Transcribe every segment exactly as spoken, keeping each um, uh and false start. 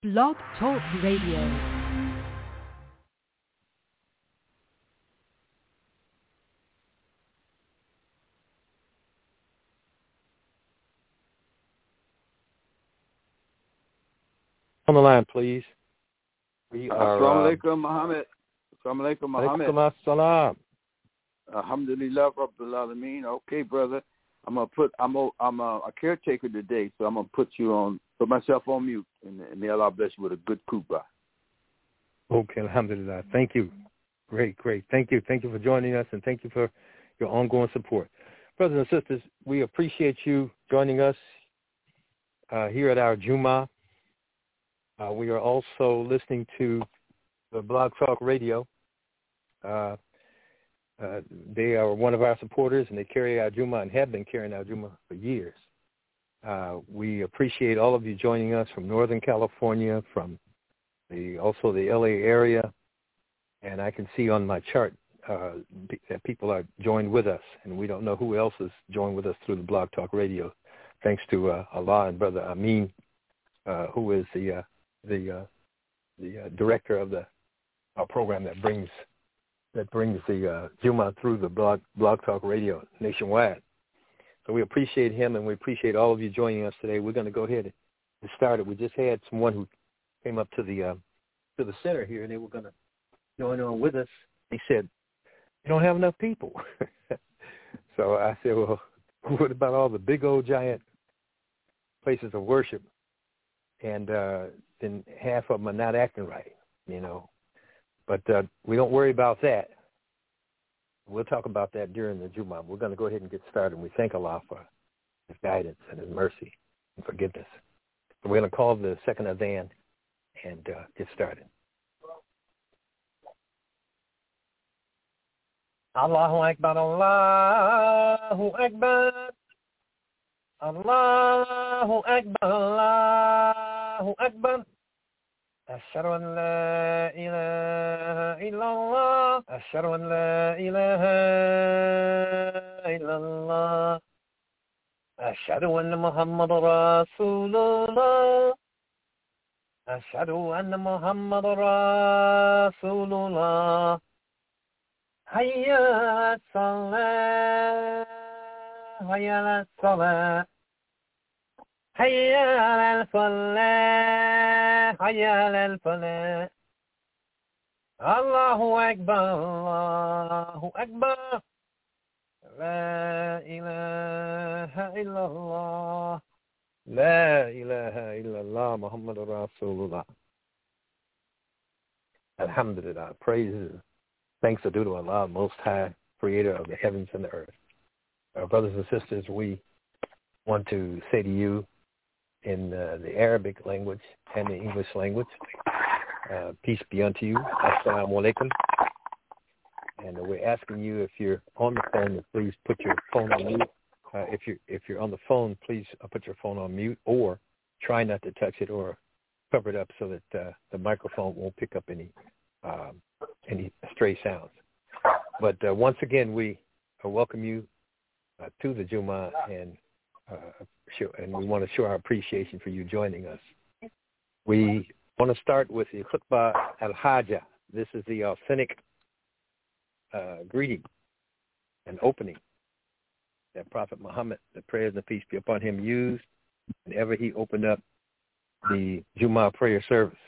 Blog Talk Radio. On the line, please. We are. Assalamu alaikum, Muhammad. Assalamu alaikum, Muhammad. Alaikum assalam. Alhamdulillah, Rabbil Alameen. Okay, brother. I'm gonna put. I'm a. I'm a, a caretaker today, so I'm gonna put you on. Put myself on mute, and, and may Allah bless you with a good kuba. Okay, alhamdulillah. Thank you. Great, great. Thank you. Thank you for joining us, and thank you for your ongoing support. Brothers and sisters, we appreciate you joining us uh, here at our Jummah. Uh, we are also listening to the Blog Talk Radio. Uh, uh, they are one of our supporters, and they carry our Jummah and have been carrying our Jummah for years. Uh, we appreciate all of you joining us from Northern California, from the also the L A area, and I can see on my chart uh, that people are joined with us, and we don't know who else is joined with us through the Blog Talk Radio. Thanks to uh, Allah and Brother Amin, uh, who is the uh, the uh, the uh, director of the our program that brings that brings the uh, Jummah through the blog Blog Talk Radio nationwide. So we appreciate him, and we appreciate all of you joining us today. We're going to go ahead and get started. We just had someone who came up to the uh, to the center here, and they were going to join on with us. He said, "You don't have enough people." So I said, "Well, what about all the big old giant places of worship?" And uh, then half of them are not acting right, you know. But uh, we don't worry about that. We'll talk about that during the Jummah. We're going to go ahead and get started. And we thank Allah for His guidance and His mercy and forgiveness. So we're going to call the second adhan and uh, get started. Allahu Akbar, Allahu Akbar. Allahu Akbar, Allahu Akbar. أشهد أن لا إله إلا الله أشهد أن لا إله إلا الله أشهد أن محمد رسول الله أشهد أن محمد رسول الله حي على الصلاة حي على الصلاة حي على الفلاح حي على الفلاح الله أكبر الله أكبر لا إله إلا الله لا إله إلا الله محمد رسول الله. Alhamdulillah. Praise, thanks are due to Allah, Most High, Creator of the heavens and the earth. Our brothers and sisters, we want to say to you, in uh, the Arabic language and the English language, uh, peace be unto you. Assalamu alaikum. And uh, we're asking you, if you're on the phone, please put your phone on mute. Uh, if you're if you're on the phone, please uh, put your phone on mute, or try not to touch it, or cover it up so that uh, the microphone won't pick up any um, any stray sounds. But uh, once again, we uh, welcome you uh, to the Jummah, and uh, and we want to show our appreciation for you joining us. We want to start with the Khutbah al-Hajjah. This is the authentic uh, greeting and opening that Prophet Muhammad, the prayers and peace be upon him, used whenever he opened up the Jummah prayer service.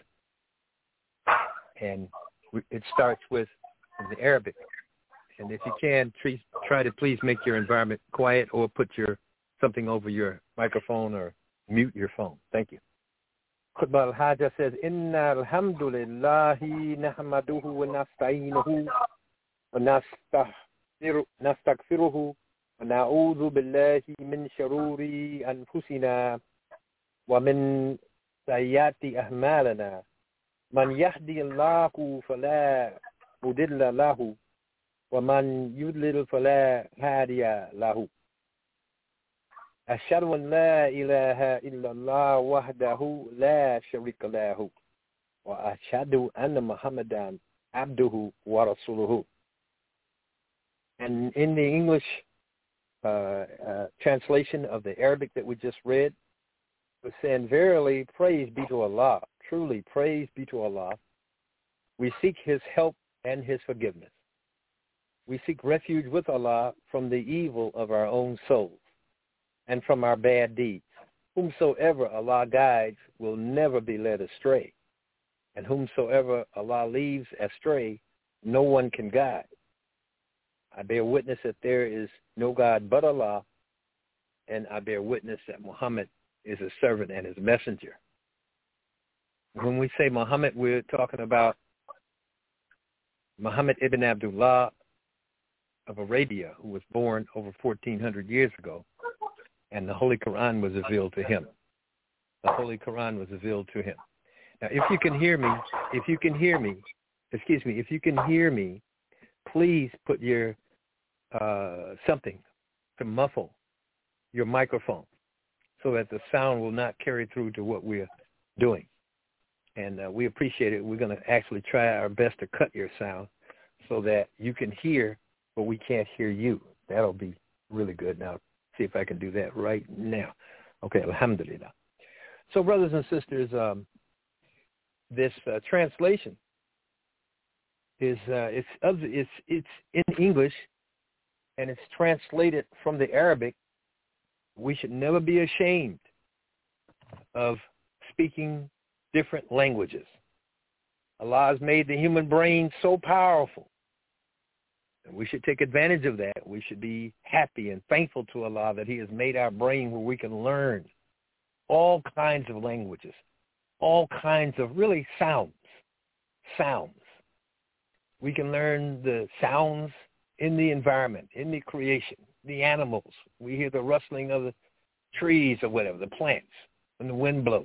And it starts with the Arabic. And if you can, try to please make your environment quiet, or put your something over your microphone, or mute your phone. Thank you. Khutbah al-Hajjah says, Inna alhamdulillahi nahmaduhu wa nasta'inuhu wa nastaghfiruhu wa na'udhu billahi min sharuri anfusina wa min sayyati ahmalana. Man yahdi Allahu fala mudilla lahu wa man yudlil fala hadiya lahu. أشهد أن لا إله إلا الله وحده لا شريك له وأشهد أن محمدا عبده ورسوله. And in the English uh, uh, translation of the Arabic that we just read, was saying, verily, praise be to Allah. truly, praise be to Allah. We seek his help and his forgiveness. We seek refuge with Allah from the evil of our own souls and from our bad deeds. Whomsoever Allah guides will never be led astray, and whomsoever Allah leaves astray, no one can guide. I bear witness that there is no God but Allah, and I bear witness that Muhammad is his servant and his messenger. When we say Muhammad, we're talking about Muhammad ibn Abdullah of Arabia, who was born over fourteen hundred years ago, and the Holy Quran was revealed to him. The Holy Quran was revealed to him. Now, if you can hear me, if you can hear me, excuse me, if you can hear me, please put your uh, something to muffle your microphone so that the sound will not carry through to what we're doing. And uh, we appreciate it. We're going to actually try our best to cut your sound so that you can hear, but we can't hear you. That'll be really good. Now, see if I can do that right now. Okay, alhamdulillah. So, brothers and sisters, um, this uh, translation is uh, it's of it's it's in English, and it's translated from the Arabic. We should never be ashamed of speaking different languages. Allah has made the human brain so powerful, and we should take advantage of that. We should be happy and thankful to Allah that he has made our brain where we can learn all kinds of languages, all kinds of really sounds, sounds. We can learn the sounds in the environment, in the creation, the animals. We hear the rustling of the trees or whatever, the plants, when the wind blows.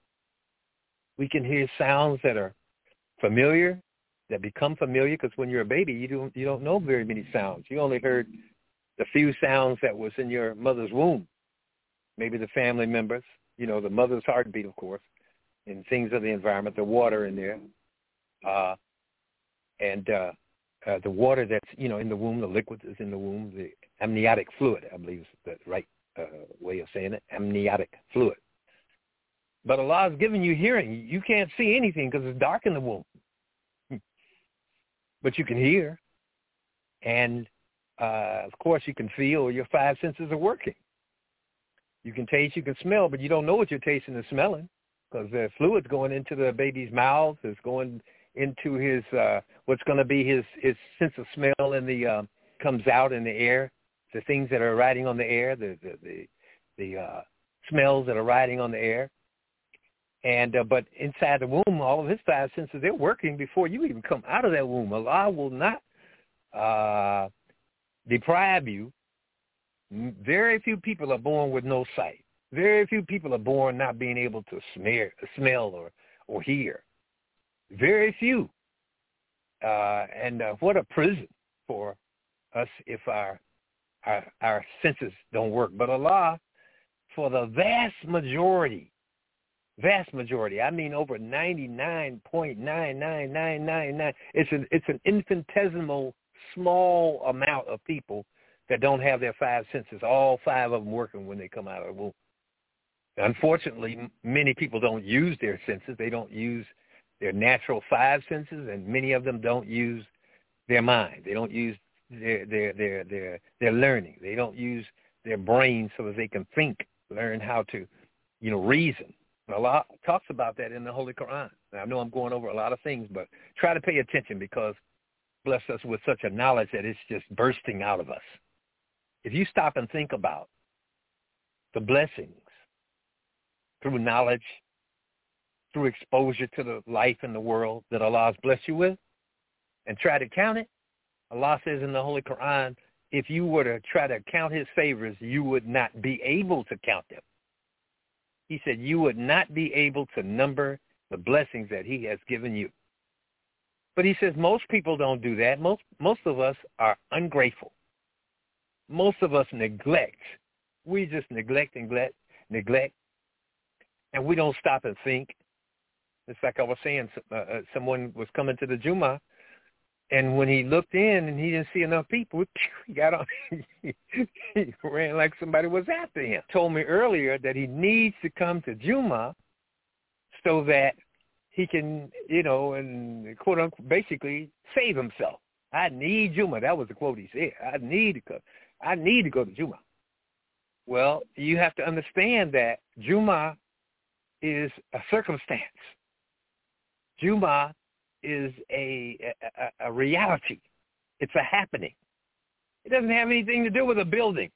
We can hear sounds that are familiar, that become familiar, because when you're a baby, you don't, you don't know very many sounds. You only heard the few sounds that was in your mother's womb, maybe the family members, you know, the mother's heartbeat, of course, and things of the environment, the water in there, uh, and uh, uh, the water that's, you know, in the womb, the liquid is in the womb, the amniotic fluid, I believe is the right uh, way of saying it, amniotic fluid. But Allah has given you hearing. You can't see anything because it's dark in the womb. But you can hear. And, uh, of course, you can feel. Your five senses are working. You can taste, you can smell, but you don't know what you're tasting and smelling because the fluid's going into the baby's mouth. It's going into his, uh, what's going to be his, his sense of smell in the, uh, comes out in the air. The things that are riding on the air, the, the, the, the uh, smells that are riding on the air. And uh, but inside the womb, all of his five senses, they're working before you even come out of that womb. Allah will not uh, deprive you. Very few people are born with no sight. Very few people are born not being able to smear, smell or, or hear. Very few. Uh, and uh, what a prison for us if our, our our senses don't work. But Allah, for the vast majority, Vast majority. I mean, over ninety-nine point nine nine nine nine nine. It's an it's an infinitesimal, small amount of people that don't have their five senses. All five of them working when they come out of the womb. Unfortunately, many people don't use their senses. They don't use their natural five senses, and many of them don't use their mind. They don't use their their their their, their learning. They don't use their brain so that they can think, learn how to, you know, reason. Allah talks about that in the Holy Quran. Now, I know I'm going over a lot of things, but try to pay attention because bless us with such a knowledge that it's just bursting out of us. If you stop and think about the blessings through knowledge, through exposure to the life in the world that Allah has blessed you with, and try to count it, Allah says in the Holy Quran, if you were to try to count his favors, you would not be able to count them. He said you would not be able to number the blessings that he has given you. But he says most people don't do that. Most most of us are ungrateful. Most of us neglect. We just neglect, neglect, neglect, and we don't stop and think. It's like I was saying, uh, someone was coming to the Jummah, and when he looked in and he didn't see enough people, he got on. He ran like somebody was after him. Told me earlier that he needs to come to Jummah so that he can, you know, and quote unquote, basically save himself. I need Juma. That was the quote he said. I need to go. I need to go to Juma. Well, you have to understand that Juma is a circumstance. Juma is a, a, a reality. It's a happening. It doesn't have anything to do with a building.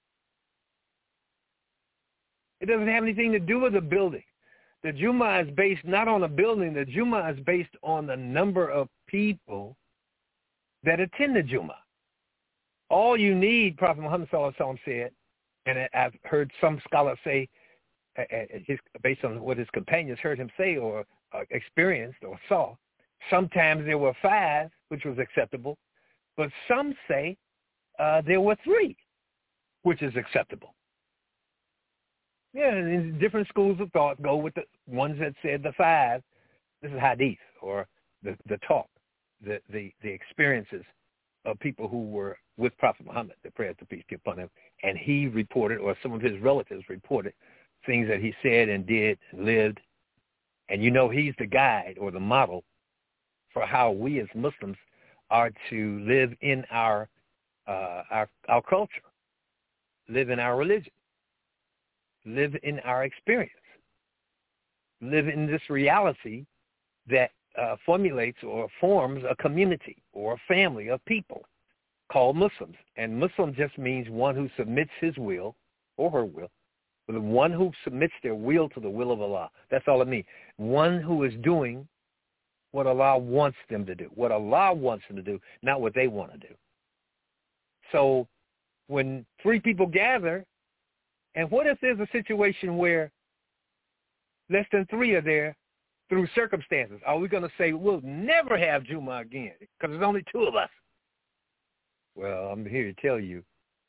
It doesn't have anything to do with a building. The Juma is based not on a building. The Juma is based on the number of people that attend the Juma. All you need, Prophet Muhammad sallallahu alaihi wasallam said, and I've heard some scholars say, uh, his, based on what his companions heard him say or uh, experienced or saw, sometimes there were five, which was acceptable, but some say uh, there were three, which is acceptable. Yeah, and different schools of thought go with the ones that said the five. This is hadith, or the, the talk, the, the, the experiences of people who were with Prophet Muhammad, the prayer to peace be upon him, and he reported, or some of his relatives reported, things that he said and did and lived. And you know he's the guide or the model for how we as Muslims are to live in our uh, our, our culture, live in our religion, live in our experience, live in this reality that uh, formulates or forms a community or a family of people called Muslims. And Muslim just means one who submits his will or her will, the one who submits their will to the will of Allah. That's all it means. One who is doing what Allah wants them to do, what Allah wants them to do, not what they want to do. So when three people gather, and what if there's a situation where less than three are there through circumstances? Are we going to say we'll never have Juma again because there's only two of us? Well, I'm here to tell you,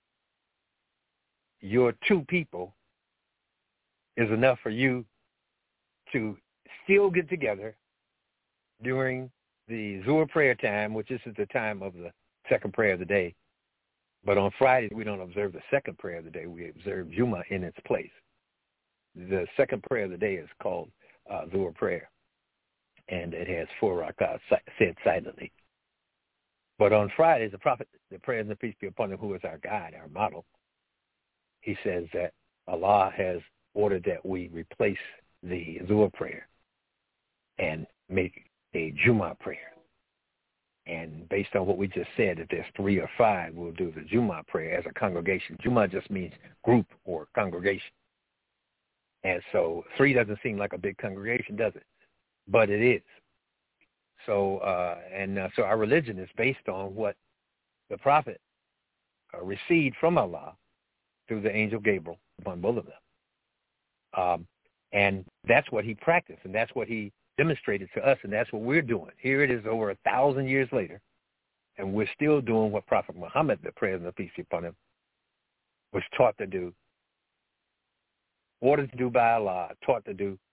your two people is enough for you to still get together during the Zuhr prayer time, which is the time of the second prayer of the day. But on Friday, we don't observe the second prayer of the day. We observe Juma in its place. The second prayer of the day is called uh, Zuhr prayer, and it has four rak'ahs said silently. But on Friday, the Prophet, the prayer and the peace be upon him, who is our guide, our model, he says that Allah has ordered that we replace the Zuhr prayer and make a Juma prayer. And based on what we just said, if there's three or five, we'll do the Juma prayer as a congregation. Juma just means group or congregation. And so three doesn't seem like a big congregation, does it? But it is. So, uh, and uh, so our religion is based on what the Prophet uh, received from Allah through the angel Gabriel upon both of them. Um, and that's what he practiced, and that's what he demonstrated to us, and that's what we're doing. Here it is over a thousand years later, and we're still doing what Prophet Muhammad, the prayer and the peace be upon him, was taught to do, ordered to do by Allah, taught to do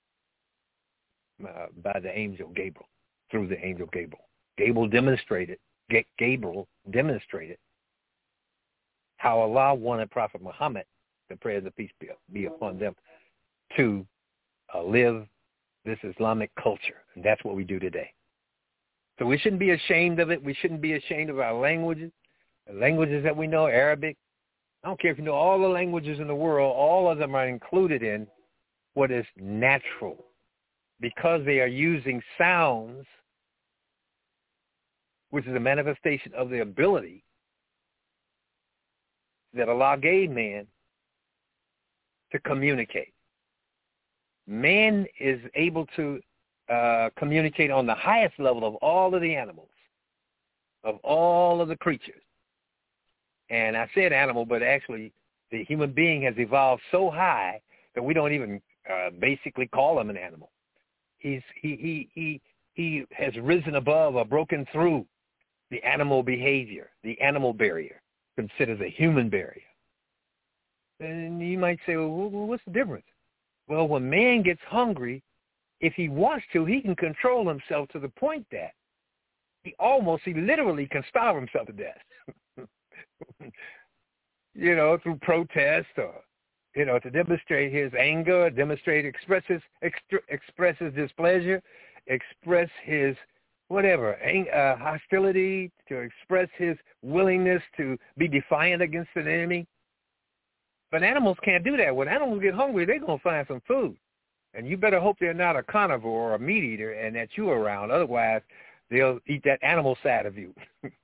uh, by the angel Gabriel, through the angel Gabriel. Gabriel demonstrated, Gabriel demonstrated how Allah wanted Prophet Muhammad, the prayer and the peace be, be upon them, to uh, live this Islamic culture, and that's what we do today. So we shouldn't be ashamed of it. We shouldn't be ashamed of our languages, the languages that we know, Arabic. I don't care if you know all the languages in the world, all of them are included in what is natural because they are using sounds, which is a manifestation of the ability that Allah gave man to communicate. Man is able to uh, communicate on the highest level of all of the animals, of all of the creatures. And I said animal, but actually the human being has evolved so high that we don't even uh, basically call him an animal. He's, he, he, he, he has risen above or broken through the animal behavior, the animal barrier, considered a human barrier. And you might say, well, what's the difference? Well, when man gets hungry, if he wants to, he can control himself to the point that he almost, he literally can starve himself to death. You know, through protest or, you know, to demonstrate his anger, demonstrate, express his, extra, express his displeasure. express his whatever, uh, hostility, to express his willingness to be defiant against an enemy. But animals can't do that. When animals get hungry, they're going to find some food. And you better hope they're not a carnivore or a meat eater and that you're around. Otherwise, they'll eat that animal side of you.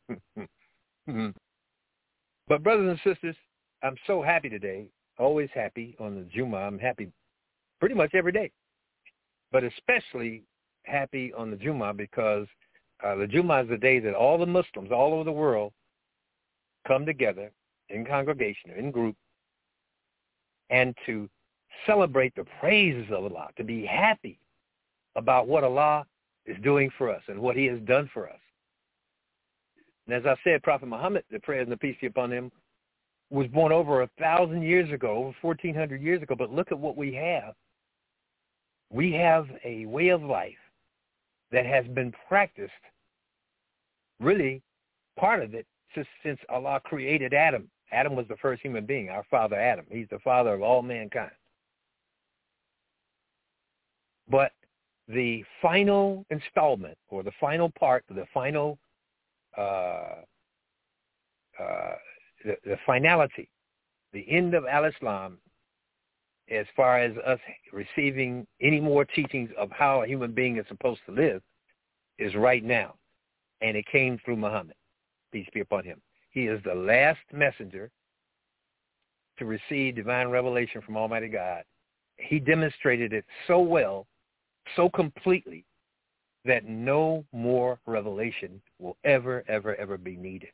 But brothers and sisters, I'm so happy today, always happy on the Jummah. I'm happy pretty much every day, but especially happy on the Jummah because uh, the Jummah is the day that all the Muslims all over the world come together in congregation or in group and to celebrate the praises of Allah, to be happy about what Allah is doing for us and what he has done for us. And as I said, Prophet Muhammad, the praise and the peace be upon him, was born over a thousand years ago, over fourteen hundred years ago. But look at what we have. We have a way of life that has been practiced, really, part of it, since, since Allah created Adam. Adam was the first human being, our father Adam. He's the father of all mankind. But the final installment, or the final part, the final, uh, uh, the, the finality, the end of Al-Islam, as far as us receiving any more teachings of how a human being is supposed to live, is right now. And it came through Muhammad, peace be upon him. He is the last messenger to receive divine revelation from Almighty God. He demonstrated it so well, so completely, that no more revelation will ever, ever, ever be needed.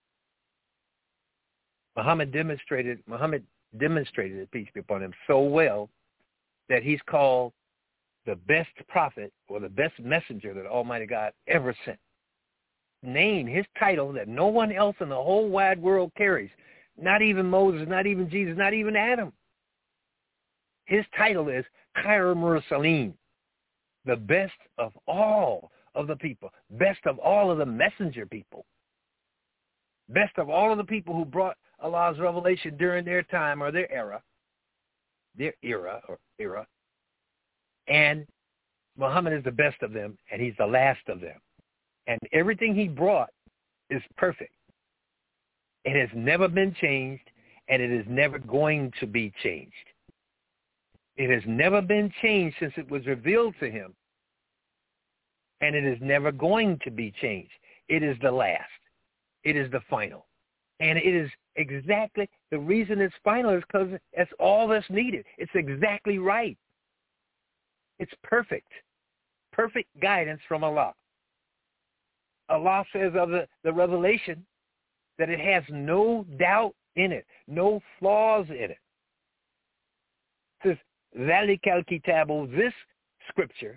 Muhammad demonstrated, Muhammad demonstrated it, peace be upon him, so well that he's called the best prophet or the best messenger that Almighty God ever sent. Name, his title that no one else in the whole wide world carries. Not even Moses, not even Jesus, not even Adam. His title is Khair Mursaleen, the best of all of the people, best of all of the messenger people, best of all of the people who brought Allah's revelation during their time or their era, their era or era, and Muhammad is the best of them, and he's the last of them. And everything he brought is perfect. It has never been changed, and it is never going to be changed. It has never been changed since it was revealed to him, and it is never going to be changed. It is the last. It is the final. And it is exactly, the reason it's final is because that's all that's needed. It's exactly right. It's perfect. Perfect guidance from Allah. Allah says of the, the revelation that it has no doubt in it, no flaws in it. It says, ذَلِكَ الْكِتَابُ, this scripture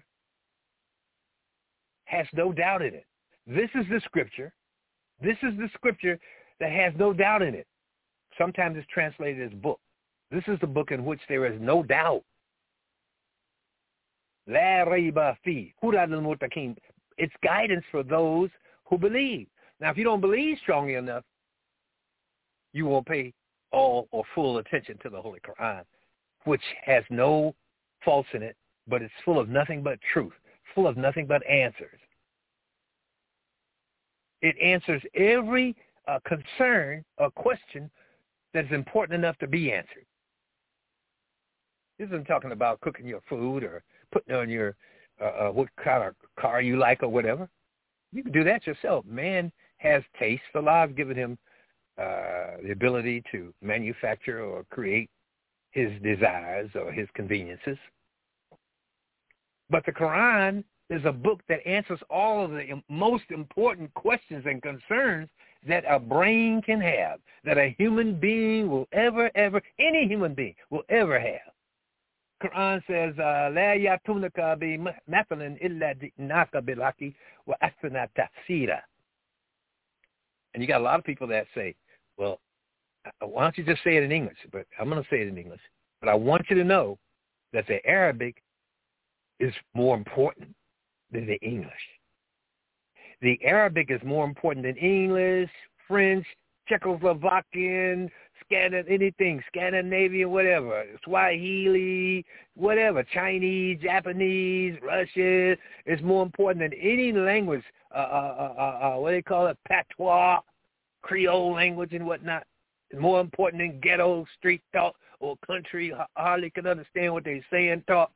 has no doubt in it. This is the scripture. This is the scripture that has no doubt in it. Sometimes it's translated as book. This is the book in which there is no doubt. لَا رَيْبَ فِيهِ هُدًى لِلْمُتَّقِينَ. It's guidance for those who believe. Now, if you don't believe strongly enough, you won't pay all or full attention to the Holy Quran, which has no faults in it, but it's full of nothing but truth, full of nothing but answers. It answers every uh, concern or question that is important enough to be answered. This isn't talking about cooking your food or putting on your uh, uh, what kind of car you like or whatever. You can do that yourself. Man has taste. Allah has given him uh, the ability to manufacture or create his desires or his conveniences. But the Quran is a book that answers all of the most important questions and concerns that a brain can have, that a human being will ever, ever, any human being will ever have. Quran says, "La yatunaka bi mathalan illa ji'naka bil haqqi wa ahsana tafsira." And you got a lot of people that say, "Well, why don't you just say it in English?" But I'm going to say it in English. But I want you to know that the Arabic is more important than the English. The Arabic is more important than English, French, Czechoslovakian, Scan anything, Scandinavian, whatever, Swahili, whatever, Chinese, Japanese, Russian. It's more important than any language. Uh, uh, uh, uh, what do they call it? Patois, Creole language and whatnot. It's more important than ghetto street talk or country. Hardly can understand what they say and talk.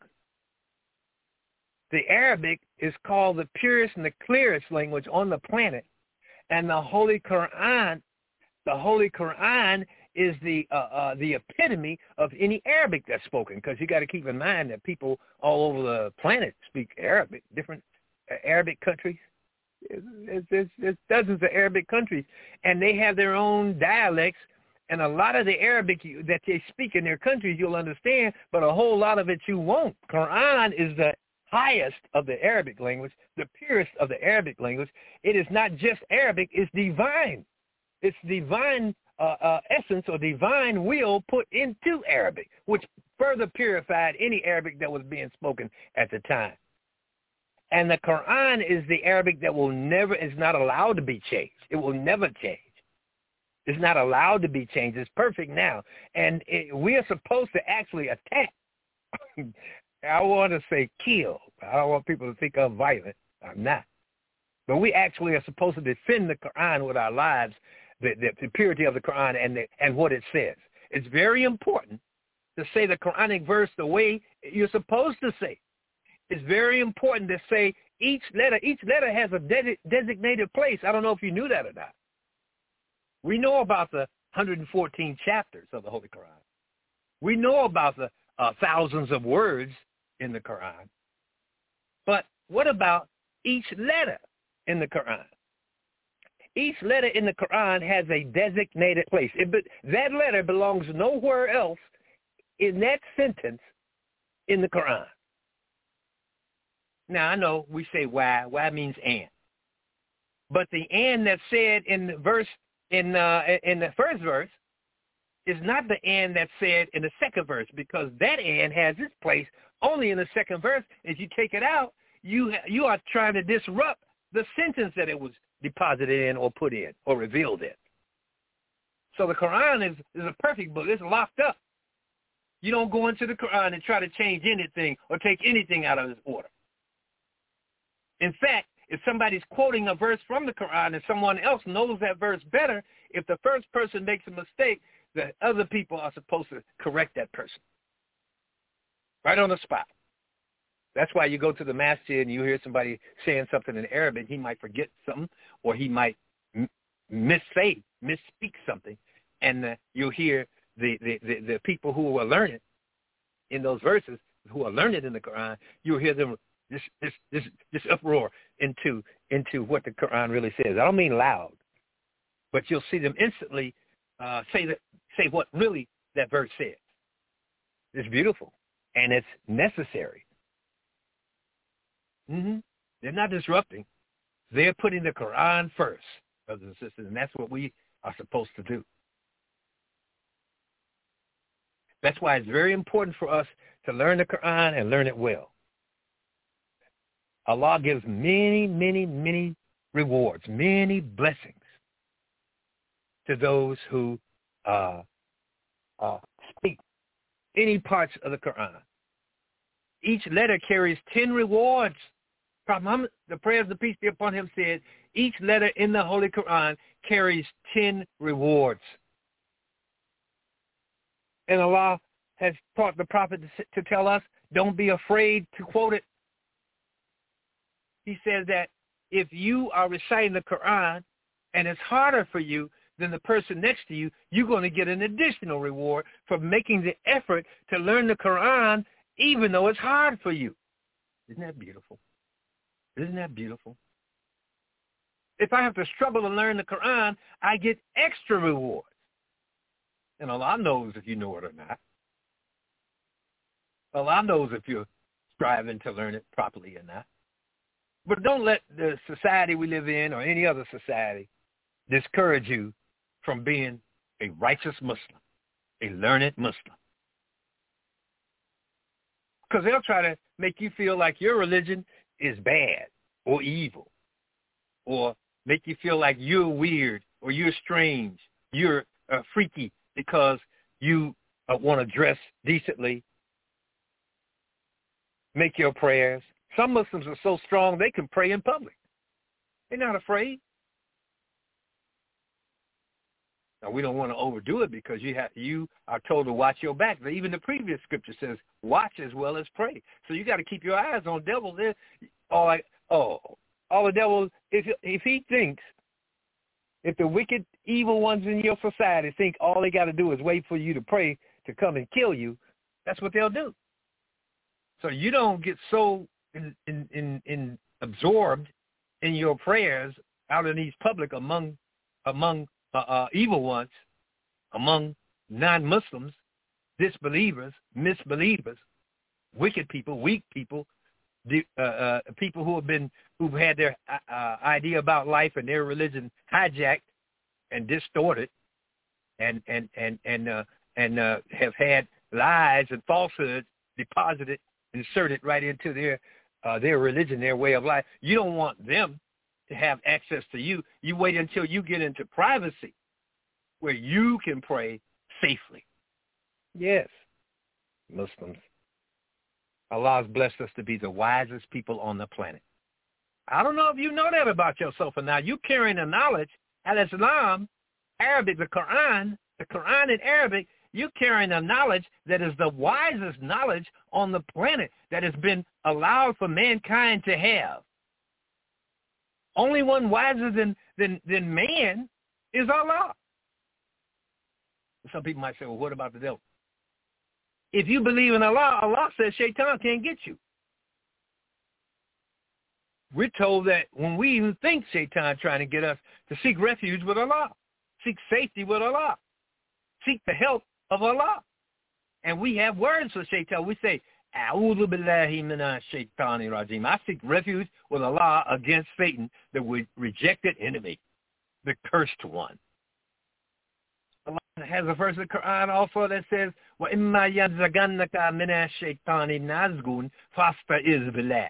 The Arabic is called the purest and the clearest language on the planet, and the Holy Quran, the Holy Quran is the uh, uh, the epitome of any Arabic that's spoken. Because you got to keep in mind that people all over the planet speak Arabic, different uh, Arabic countries. There's, there's, there's dozens of Arabic countries, and they have their own dialects. And a lot of the Arabic that they speak in their countries you'll understand, but a whole lot of it you won't. Quran is the highest of the Arabic language, the purest of the Arabic language. It is not just Arabic, it's divine. It's divine uh, uh, essence or divine will put into Arabic, which further purified any Arabic that was being spoken at the time. And the Quran is the Arabic that will never, is not allowed to be changed. It will never change. It's not allowed to be changed. It's perfect now. And it, we are supposed to actually attack. I want to say kill. I don't want people to think I'm violent. I'm not. But we actually are supposed to defend the Quran with our lives, the, the, the purity of the Quran and, the, and what it says. It's very important to say the Quranic verse the way you're supposed to say. It's very important to say each letter. Each letter has a de- designated place. I don't know if you knew that or not. We know about the one hundred fourteen chapters of the Holy Quran. We know about the uh, thousands of words in the Quran. But what about each letter in the Quran? Each letter in the Quran has a designated place. It be- that letter belongs nowhere else in that sentence in the Quran. Now, I know we say why. Why means and. But the and that's said in the verse, in uh, in the first verse, is not the and that's said in the second verse, because that and has its place only in the second verse. If you take it out, you ha- you are trying to disrupt the sentence that it was deposited in or put in or revealed in. So the Quran is, is a perfect book. It's locked up. You don't go into the Quran and try to change anything or take anything out of its order. In fact, if somebody's quoting a verse from the Quran and someone else knows that verse better, if the first person makes a mistake, the other people are supposed to correct that person right on the spot. That's why you go to the masjid and you hear somebody saying something in Arabic. He might forget something, or he might m- missay, misspeak something, and uh, you'll hear the, the, the, the people who are learned in those verses, who are learned in the Quran, you'll hear them This this this this uproar into into what the Quran really says. I don't mean loud, but you'll see them instantly uh, say that say what really that verse says. It's beautiful and it's necessary. Mm-hmm. They're not disrupting; they're putting the Quran first, brothers and sisters, and that's what we are supposed to do. That's why it's very important for us to learn the Quran and learn it well. Allah gives many, many, many rewards, many blessings to those who uh, uh, speak any parts of the Quran. Each letter carries ten rewards. Prophet Muhammad, the prayer of the peace be upon him, said, each letter in the Holy Quran carries ten rewards. And Allah has taught the Prophet to, to tell us, don't be afraid to quote it. He says that if you are reciting the Quran and it's harder for you than the person next to you, you're going to get an additional reward for making the effort to learn the Quran even though it's hard for you. Isn't that beautiful? Isn't that beautiful? If I have to struggle to learn the Quran, I get extra rewards. And Allah knows if you know it or not. Allah knows if you're striving to learn it properly or not. But don't let the society we live in or any other society discourage you from being a righteous Muslim, a learned Muslim. Because they'll try to make you feel like your religion is bad or evil, or make you feel like you're weird or you're strange, you're uh, freaky, because you uh, want to dress decently, make your prayers. Some Muslims are so strong they can pray in public. They're not afraid. Now, we don't want to overdo it because you have you are told to watch your back. Even the previous scripture says, watch as well as pray. So you got to keep your eyes on devils. All like, oh, all the devils, if if he thinks, if the wicked, evil ones in your society think all they got to do is wait for you to pray to come and kill you, that's what they'll do. So you don't get so in, in, in, in absorbed in your prayers out in these public among among uh, uh, evil ones, among non-Muslims, disbelievers, misbelievers, wicked people, weak people, the, uh, uh, people who have been who've had their uh, idea about life and their religion hijacked and distorted, and and and and uh, and uh, have had lies and falsehoods deposited, inserted right into their uh, their religion, their way of life. You don't want them to have access to you. You wait until you get into privacy where you can pray safely. Yes, Muslims. Allah has blessed us to be the wisest people on the planet. I don't know if you know that about yourself or not. You're carrying the knowledge, al-Islam, Arabic, the Quran, the Quran in Arabic, you're carrying a knowledge that is the wisest knowledge on the planet that has been allowed for mankind to have. Only one wiser than, than, than man is Allah. Some people might say, well, what about the devil? If you believe in Allah, Allah says Shaitan can't get you. We're told that when we even think Shaitan trying to get us to seek refuge with Allah, seek safety with Allah, seek the help of Allah. And we have words for Shaitan. We say, A'udhu billahi minash shaitani rajim. I seek refuge with Allah against Satan, the rejected enemy, the cursed one. Allah has a verse in the Quran also that says, وَإِمَّا يَنزَغَنَّكَ مِنَ الشَّيْطَانِ نَزْغٌ فَاسْتَعِذْ بِاللَّهِ.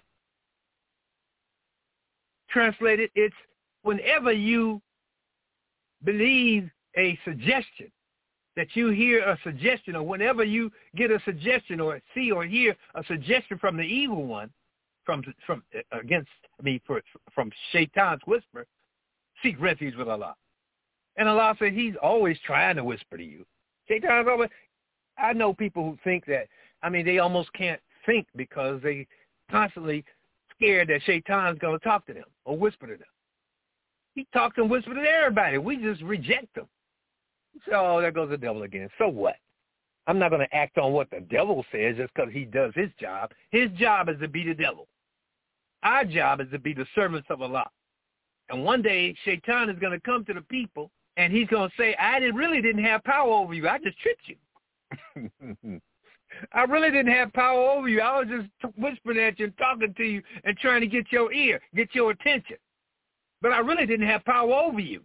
Translated, it's whenever you believe a suggestion, that you hear a suggestion, or whenever you get a suggestion or see or hear a suggestion from the evil one, from from against me for, from Shaitan's whisper, seek refuge with Allah. And Allah said he's always trying to whisper to you. Shaitan's always, I know people who think that, I mean, they almost can't think because they constantly scared that Shaitan's going to talk to them or whisper to them. He talks and whispers to everybody. We just reject them. So, oh, there goes the devil again. So what? I'm not going to act on what the devil says just because he does his job. His job is to be the devil. Our job is to be the servants of Allah. And one day, Shaitan is going to come to the people, and he's going to say, I didn't, really didn't have power over you. I just tricked you. I really didn't have power over you. I was just whispering at you and talking to you and trying to get your ear, get your attention. But I really didn't have power over you.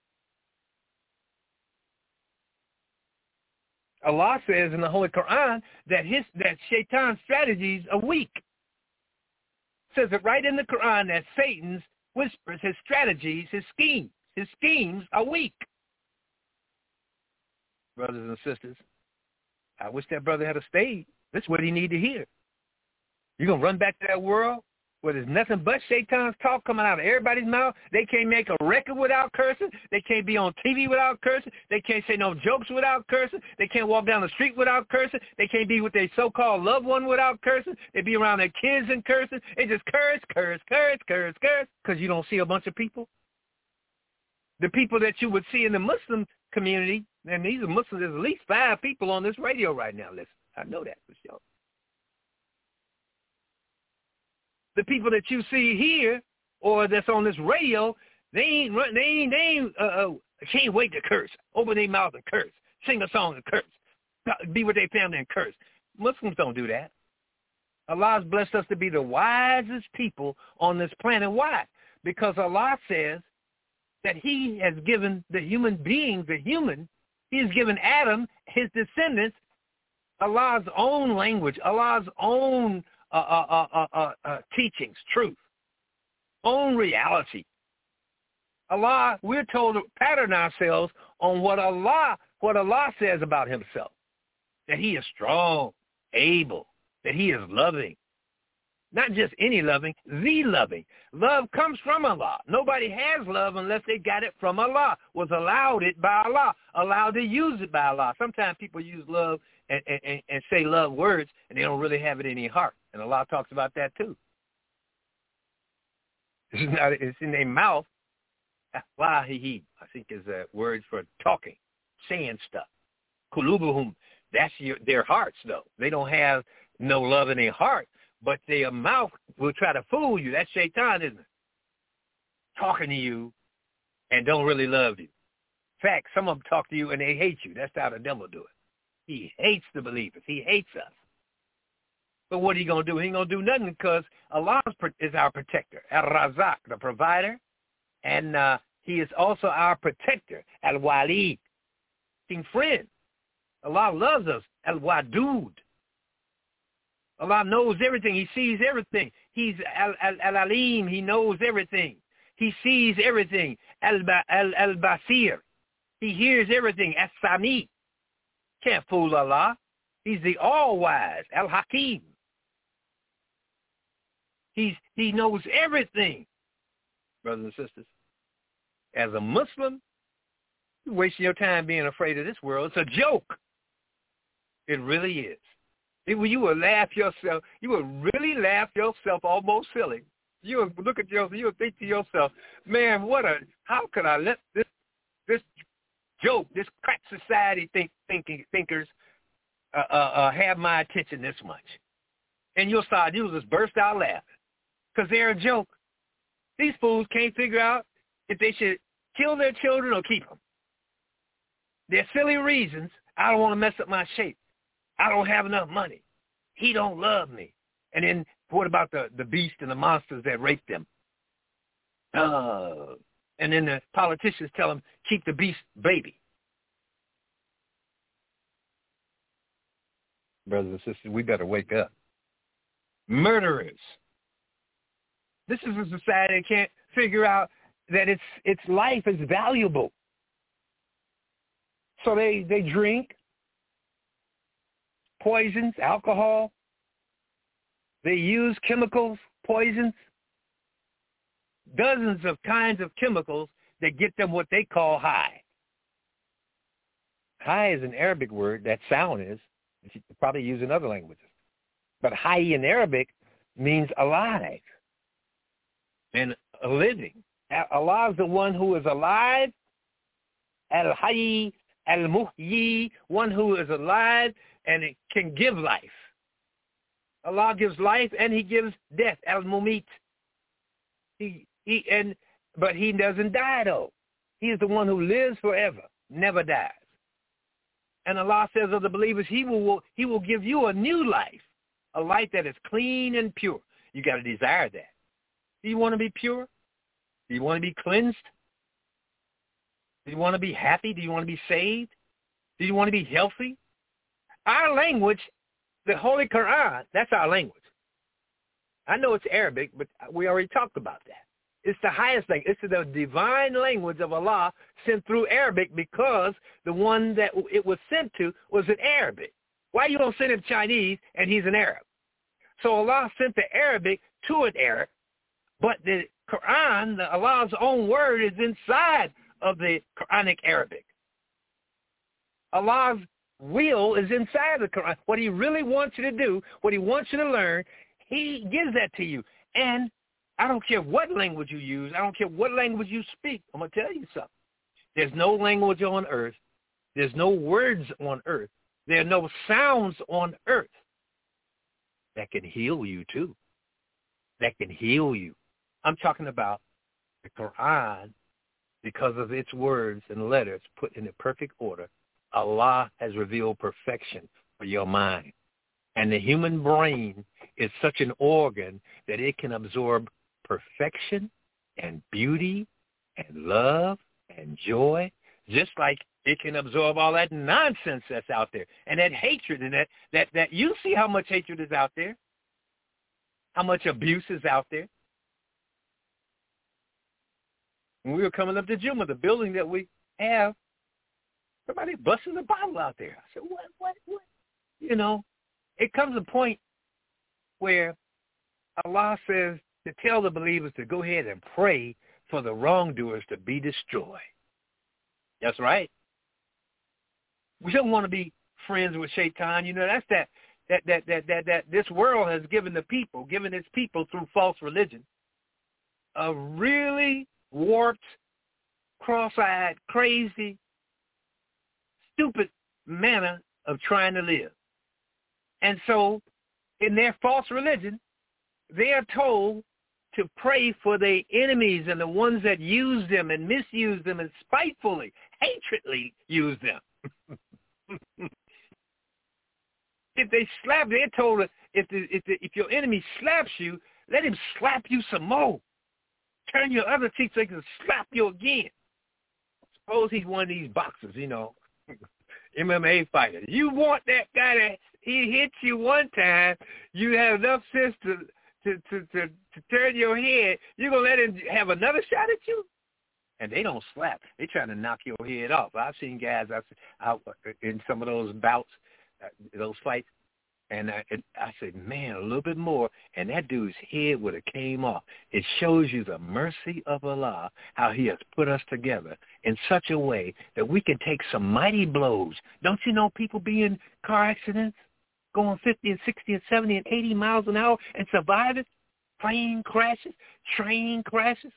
Allah says in the Holy Quran that his that Shaitan's strategies are weak. It says it right in the Quran that Satan's whispers, his strategies, his schemes, his schemes are weak. Brothers and sisters, I wish that brother had a stayed. That's what he need to hear. You're going to run back to that world where there's nothing but Shaitan's talk coming out of everybody's mouth. They can't make a record without cursing. They can't be on T V without cursing. They can't say no jokes without cursing. They can't walk down the street without cursing. They can't be with their so-called loved one without cursing. They be around their kids and cursing. They just curse, curse, curse, curse, curse, because you don't see a bunch of people. The people that you would see in the Muslim community, and these are Muslims, there's at least five people on this radio right now. Listen, I know that for sure. The people that you see here or that's on this radio, they ain't they ain't they ain't uh, uh, can't wait to curse. Open their mouth and curse. Sing a song and curse. Be with their family and curse. Muslims don't do that. Allah has blessed us to be the wisest people on this planet. Why? Because Allah says that he has given the human being, the human, he has given Adam, his descendants, Allah's own language, Allah's own Uh, uh, uh, uh, uh, teachings, truth, own reality. Allah, we're told to pattern ourselves on what Allah what Allah says about himself, that he is strong, able, that he is loving. Not just any loving, the loving. Love comes from Allah. Nobody has love unless they got it from Allah, was allowed it by Allah, allowed to use it by Allah. Sometimes people use love and, and, and say love words, and they don't really have it in their heart. And Allah talks about that too. It's, not, it's in their mouth. Wahihi, I think is a word for talking, saying stuff. Kulubuhum, that's your, their hearts, though. They don't have no love in their heart. But their mouth will try to fool you. That's shaitan, isn't it? Talking to you and don't really love you. In fact, some of them talk to you and they hate you. That's how the devil do it. He hates the believers. He hates us. But what are you going to do? He ain't going to do nothing because Allah is our protector. Al-Razak, the provider. And uh, he is also our protector. Al-Walid, king friend. Allah loves us. Al-Wadud. Allah knows everything. He sees everything. He's Al-Alim. He knows everything. He sees everything. Al-Basir. He hears everything. As-Sami. Can't fool Allah. He's the all-wise. Al-Hakim. He's, he knows everything, brothers and sisters. As a Muslim, you're wasting your time being afraid of this world. It's a joke. It really is. You will laugh yourself. You will really laugh yourself almost silly. You will look at yourself. You will think to yourself, man, what a, how could I let this this joke, this crack society think, thinking thinkers uh, uh, uh, have my attention this much? And you'll start, you'll just burst out laughing because they're a joke. These fools can't figure out if they should kill their children or keep them. They're silly reasons. I don't want to mess up my shape. I don't have enough money. He don't love me. And then what about the, the beast and the monsters that rape them? Uh, and then the politicians tell them, keep the beast baby. Brothers and sisters, we better wake up. Murderers. This is a society that can't figure out that its its life is valuable. So they, they drink poisons, alcohol. They use chemicals, poisons, dozens of kinds of chemicals that get them what they call high. High is an Arabic word. That sound is. You could probably use in other languages. But high in Arabic means alive and living. Allah is the one who is alive, al-hayy, al-muhyi, one who is alive and it can give life. Allah gives life and he gives death, al-mumit. He, he, and, but he doesn't die though. He is the one who lives forever, never dies. And Allah says of the believers, he will, he will give you a new life, a life that is clean and pure. You got to desire that. Do you want to be pure? Do you want to be cleansed? Do you want to be happy? Do you want to be saved? Do you want to be healthy? Our language, the Holy Quran, that's our language. I know it's Arabic, but we already talked about that. It's the highest thing. It's the divine language of Allah sent through Arabic because the one that it was sent to was in Arabic. Why you don't send him Chinese and he's an Arab? So Allah sent the Arabic to an Arab, but the Quran, the Allah's own word, is inside of the Quranic Arabic. Allah's will is inside the Quran. What he really wants you to do, what he wants you to learn, he gives that to you. And I don't care what language you use. I don't care what language you speak. I'm going to tell you something. There's no language on earth. There's no words on earth. There are no sounds on earth that can heal you too. That can heal you. I'm talking about the Quran because of its words and letters put in the perfect order. Allah has revealed perfection for your mind. And the human brain is such an organ that it can absorb perfection and beauty and love and joy, just like it can absorb all that nonsense that's out there and that hatred and that, that, that you see how much hatred is out there, how much abuse is out there. When we were coming up to Juma, the building that we have, Somebody busting the bottle out there. I said, what, what, what? You know, it comes a point where Allah says to tell the believers to go ahead and pray for the wrongdoers to be destroyed. That's right. We don't want to be friends with Shaitan. You know, that's that that that that that that this world has given the people, given its people through false religion, a really warped, cross-eyed, crazy, stupid manner of trying to live. And so, in their false religion, they are told to pray for their enemies and the ones that use them and misuse them and spitefully, hatredly use them. If they slap, they're told if the, if the, if your enemy slaps you, let him slap you some more. Turn your other cheek so he can slap you again. Suppose he's one of these boxers, you know, M M A fighter. You want that guy to he hits you one time, you have enough sense to to, to, to, to turn your head, you're going to let him have another shot at you? And they don't slap. They trying to knock your head off. I've seen guys I've, out in some of those bouts, uh, those fights, and I, and I said, man, a little bit more, and that dude's head would have came off. It shows you the mercy of Allah, how he has put us together in such a way that we can take some mighty blows. Don't you know people be in car accidents, going fifty and sixty and seventy and eighty miles an hour and surviving? Plane crashes, train crashes.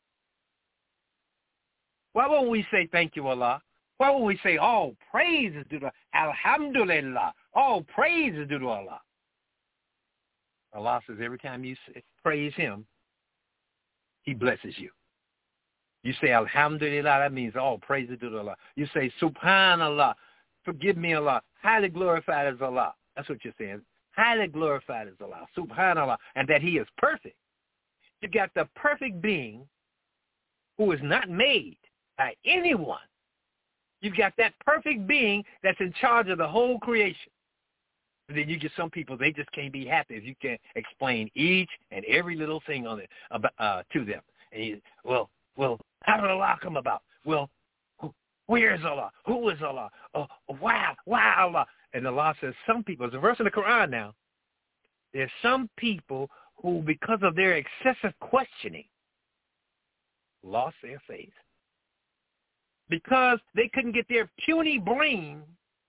Why won't we say thank you, Allah? Why won't we say all praise is due to Alhamdulillah? All praise is due to Allah. Allah says every time you say, praise him, he blesses you. You say Alhamdulillah, that means all praise is due to Allah. You say Subhanallah, forgive me, Allah. Highly glorified is Allah. That's what you're saying. Highly glorified is Allah, Subhanallah, and that he is perfect. You got the perfect being who is not made by anyone. You've got that perfect being that's in charge of the whole creation. And then you get some people, they just can't be happy if you can't explain each and every little thing on it about, uh, to them. And you, well, well, how did Allah come about? Well, who, where is Allah? Who is Allah? Uh, why, why Allah? And Allah says some people, it's a verse in the Quran now, there's some people who, because of their excessive questioning, lost their faith. Because they couldn't get their puny brain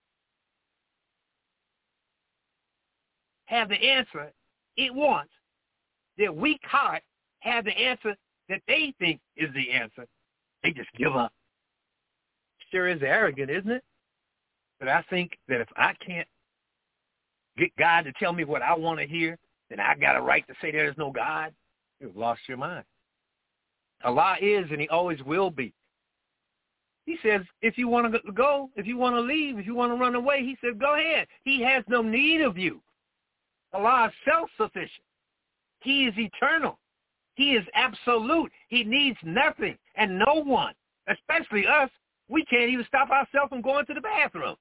have the answer it wants. Their weak heart have the answer that they think is the answer. They just give up. Sure is arrogant, isn't it? But I think that if I can't get God to tell me what I want to hear, then I got a right to say there is no God. You've lost your mind. Allah is, and he always will be. He says, if you want to go, if you want to leave, if you want to run away, he says, go ahead. He has no need of you. Allah is self-sufficient. He is eternal. He is absolute. He needs nothing and no one, especially us. We can't even stop ourselves from going to the bathroom.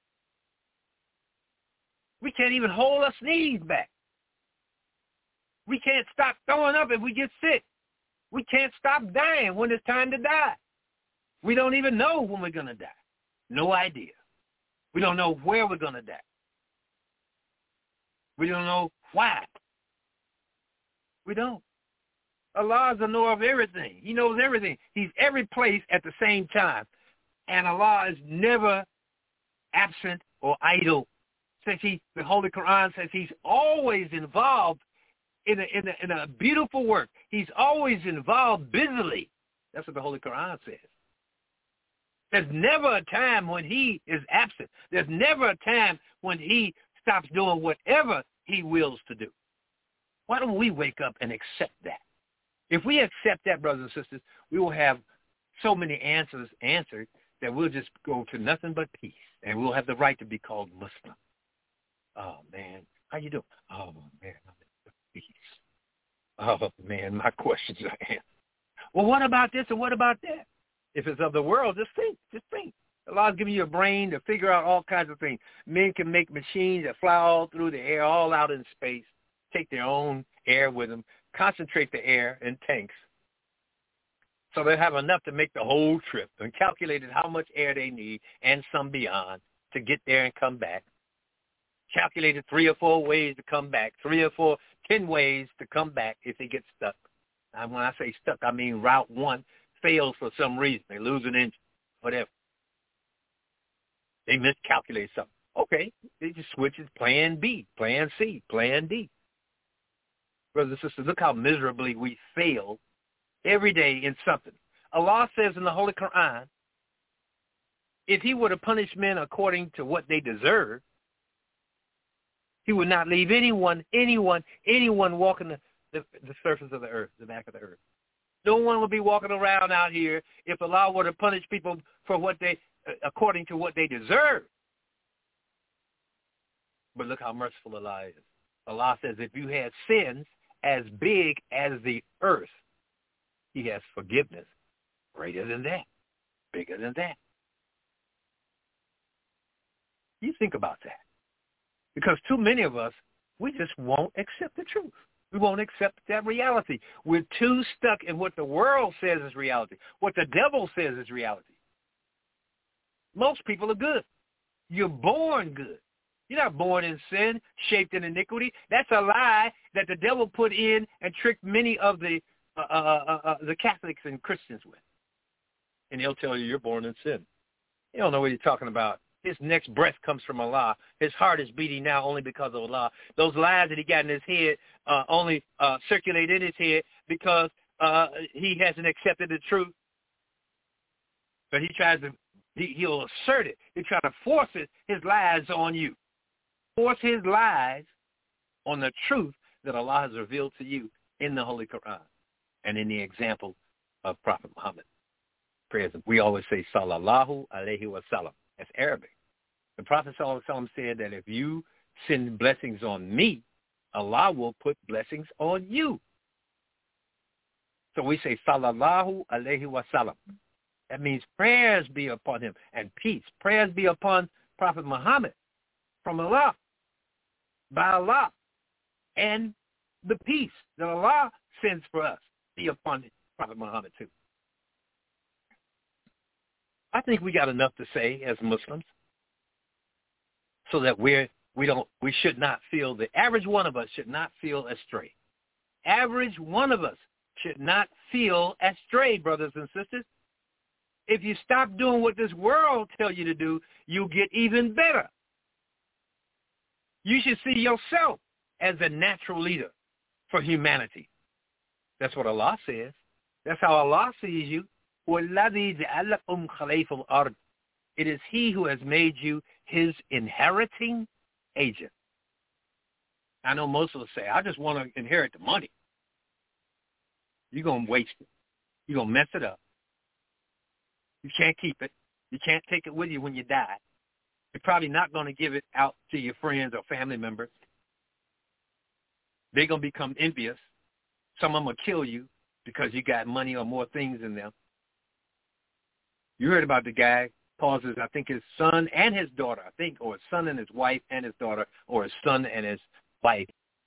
We can't even hold our sneeze back. We can't stop throwing up if we get sick. We can't stop dying when it's time to die. We don't even know when we're going to die. No idea. We don't know where we're going to die. We don't know why. We don't. Allah is the knower of everything. He knows everything. He's every place at the same time. And Allah is never absent or idle. Says he, the Holy Quran says he's always involved in a, in a, in a beautiful work. He's always involved busily. That's what the Holy Quran says. There's never a time when he is absent. There's never a time when he stops doing whatever he wills to do. Why don't we wake up and accept that? If we accept that, brothers and sisters, we will have so many answers answered that we'll just go to nothing but peace, and we'll have the right to be called Muslim. Oh, man, how you doing? Oh, man, I'm at peace. Oh, man, my questions are answered. Well, what about this and what about that? If it's of the world, just think, just think. Allah's giving you a brain to figure out all kinds of things. Men can make machines that fly all through the air, all out in space, take their own air with them, concentrate the air in tanks, So they have enough to make the whole trip and calculated how much air they need and some beyond to get there and come back. Calculated three or four ways to come back, three or four, ten ways to come back if they get stuck. And when I say stuck, I mean route one fails for some reason. They lose an engine, whatever. They miscalculate something. Okay, they just switch it, plan B, plan C, plan D. Brothers and sisters, look how miserably we fail every day in something. Allah says in the Holy Quran, if he were to punish men according to what they deserve, he would not leave anyone, anyone, anyone walking the, the, the surface of the earth, the back of the earth. No one would be walking around out here if Allah were to punish people for what they, according to what they deserve. But look how merciful Allah is. Allah says if you had sins as big as the earth, he has forgiveness greater than that, bigger than that. You think about that. Because too many of us, we just won't accept the truth. We won't accept that reality. We're too stuck in what the world says is reality, what the devil says is reality. Most people are good. You're born good. You're not born in sin, shaped in iniquity. That's a lie that the devil put in and tricked many of the uh, uh, uh, the Catholics and Christians with. And he'll tell you you're born in sin. You don't know what you're talking about. His next breath comes from Allah. His heart is beating now only because of Allah. Those lies that he got in his head uh, only uh, circulate in his head because uh, he hasn't accepted the truth. But he tries to, he, he'll assert it. He'll try to force it, his lies on you. Force his lies on the truth that Allah has revealed to you in the Holy Quran and in the example of Prophet Muhammad. We always say, Sallallahu Alaihi Wasallam. That's Arabic. The Prophet Sallallahu Alaihi Wasallam said that if you send blessings on me, Allah will put blessings on you. So we say, Sallallahu Alaihi Wasallam. That means prayers be upon him and peace. Prayers be upon Prophet Muhammad from Allah, by Allah, and the peace that Allah sends for us be upon Prophet Muhammad too. I think we got enough to say as Muslims so that we're, we don't, we should not feel, the average one of us should not feel astray. Average one of us should not feel astray, brothers and sisters. If you stop doing what this world tells you to do, you'll get even better. You should see yourself as a natural leader for humanity. That's what Allah says. That's how Allah sees you. It is he who has made you his inheriting agent. I know most of us say, I just want to inherit the money. You're going to waste it. You're going to mess it up. You can't keep it. You can't take it with you when you die. You're probably not going to give it out to your friends or family members. They're going to become envious. Some of them will kill you because you got money or more things in them. You heard about the guy causes, I think, his son and his daughter, I think, or his son and his wife and his daughter, or his son and his wife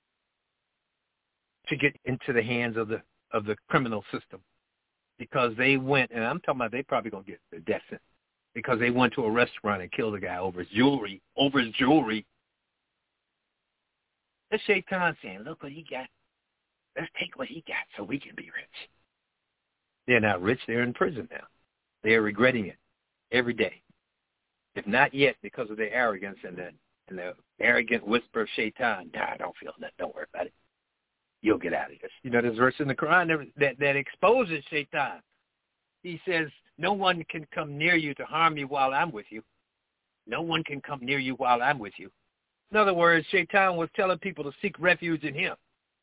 to get into the hands of the of the criminal system because they went, and I'm talking about they probably going to get the death sentence because they went to a restaurant and killed a guy over his jewelry, over his jewelry. That's Shaitan saying, look what he got. Let's take what he got so we can be rich. They're not rich. They're in prison now. They are regretting it every day. If not yet, because of their arrogance and the, and the arrogant whisper of Shaitan, nah, I don't feel that. Don't worry about it. You'll get out of this. You know, there's a verse in the Quran that, that exposes Shaitan. He says, no one can come near you to harm you while I'm with you. No one can come near you while I'm with you. In other words, Shaitan was telling people to seek refuge in him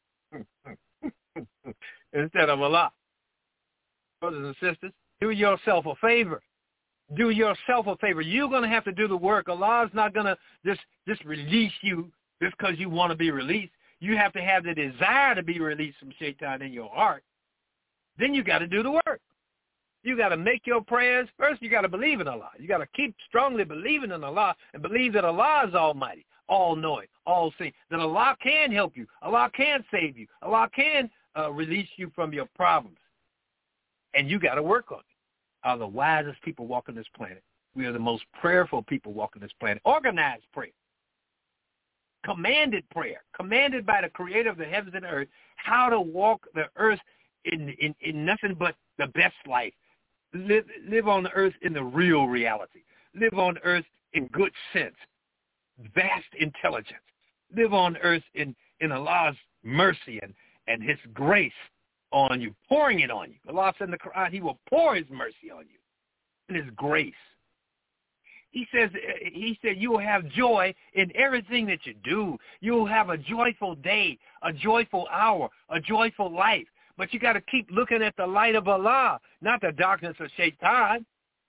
instead of Allah. Brothers and sisters, do yourself a favor. Do yourself a favor. You're going to have to do the work. Allah's not going to just, just release you just because you want to be released. You have to have the desire to be released from Shaitan in your heart. Then you got to do the work. You got to make your prayers. First, you got to believe in Allah. You got to keep strongly believing in Allah and believe that Allah is almighty, all-knowing, all-seeing, that Allah can help you. Allah can save you. Allah can uh, release you from your problems. and you got to work on it. Are the wisest people walking this planet. We are the most prayerful people walking this planet. Organized prayer. Commanded prayer. Commanded by the creator of the heavens and earth how to walk the earth in, in, in nothing but the best life. Live, live on the earth in the real reality. Live on earth in good sense. Vast intelligence. Live on earth in, in Allah's mercy and, and his grace on you, pouring it on you. Allah said in the Quran, he will pour his mercy on you and his grace. He says, he said, you will have joy in everything that you do. You will have a joyful day, a joyful hour, a joyful life. But you got to keep looking at the light of Allah, not the darkness of Shaitan.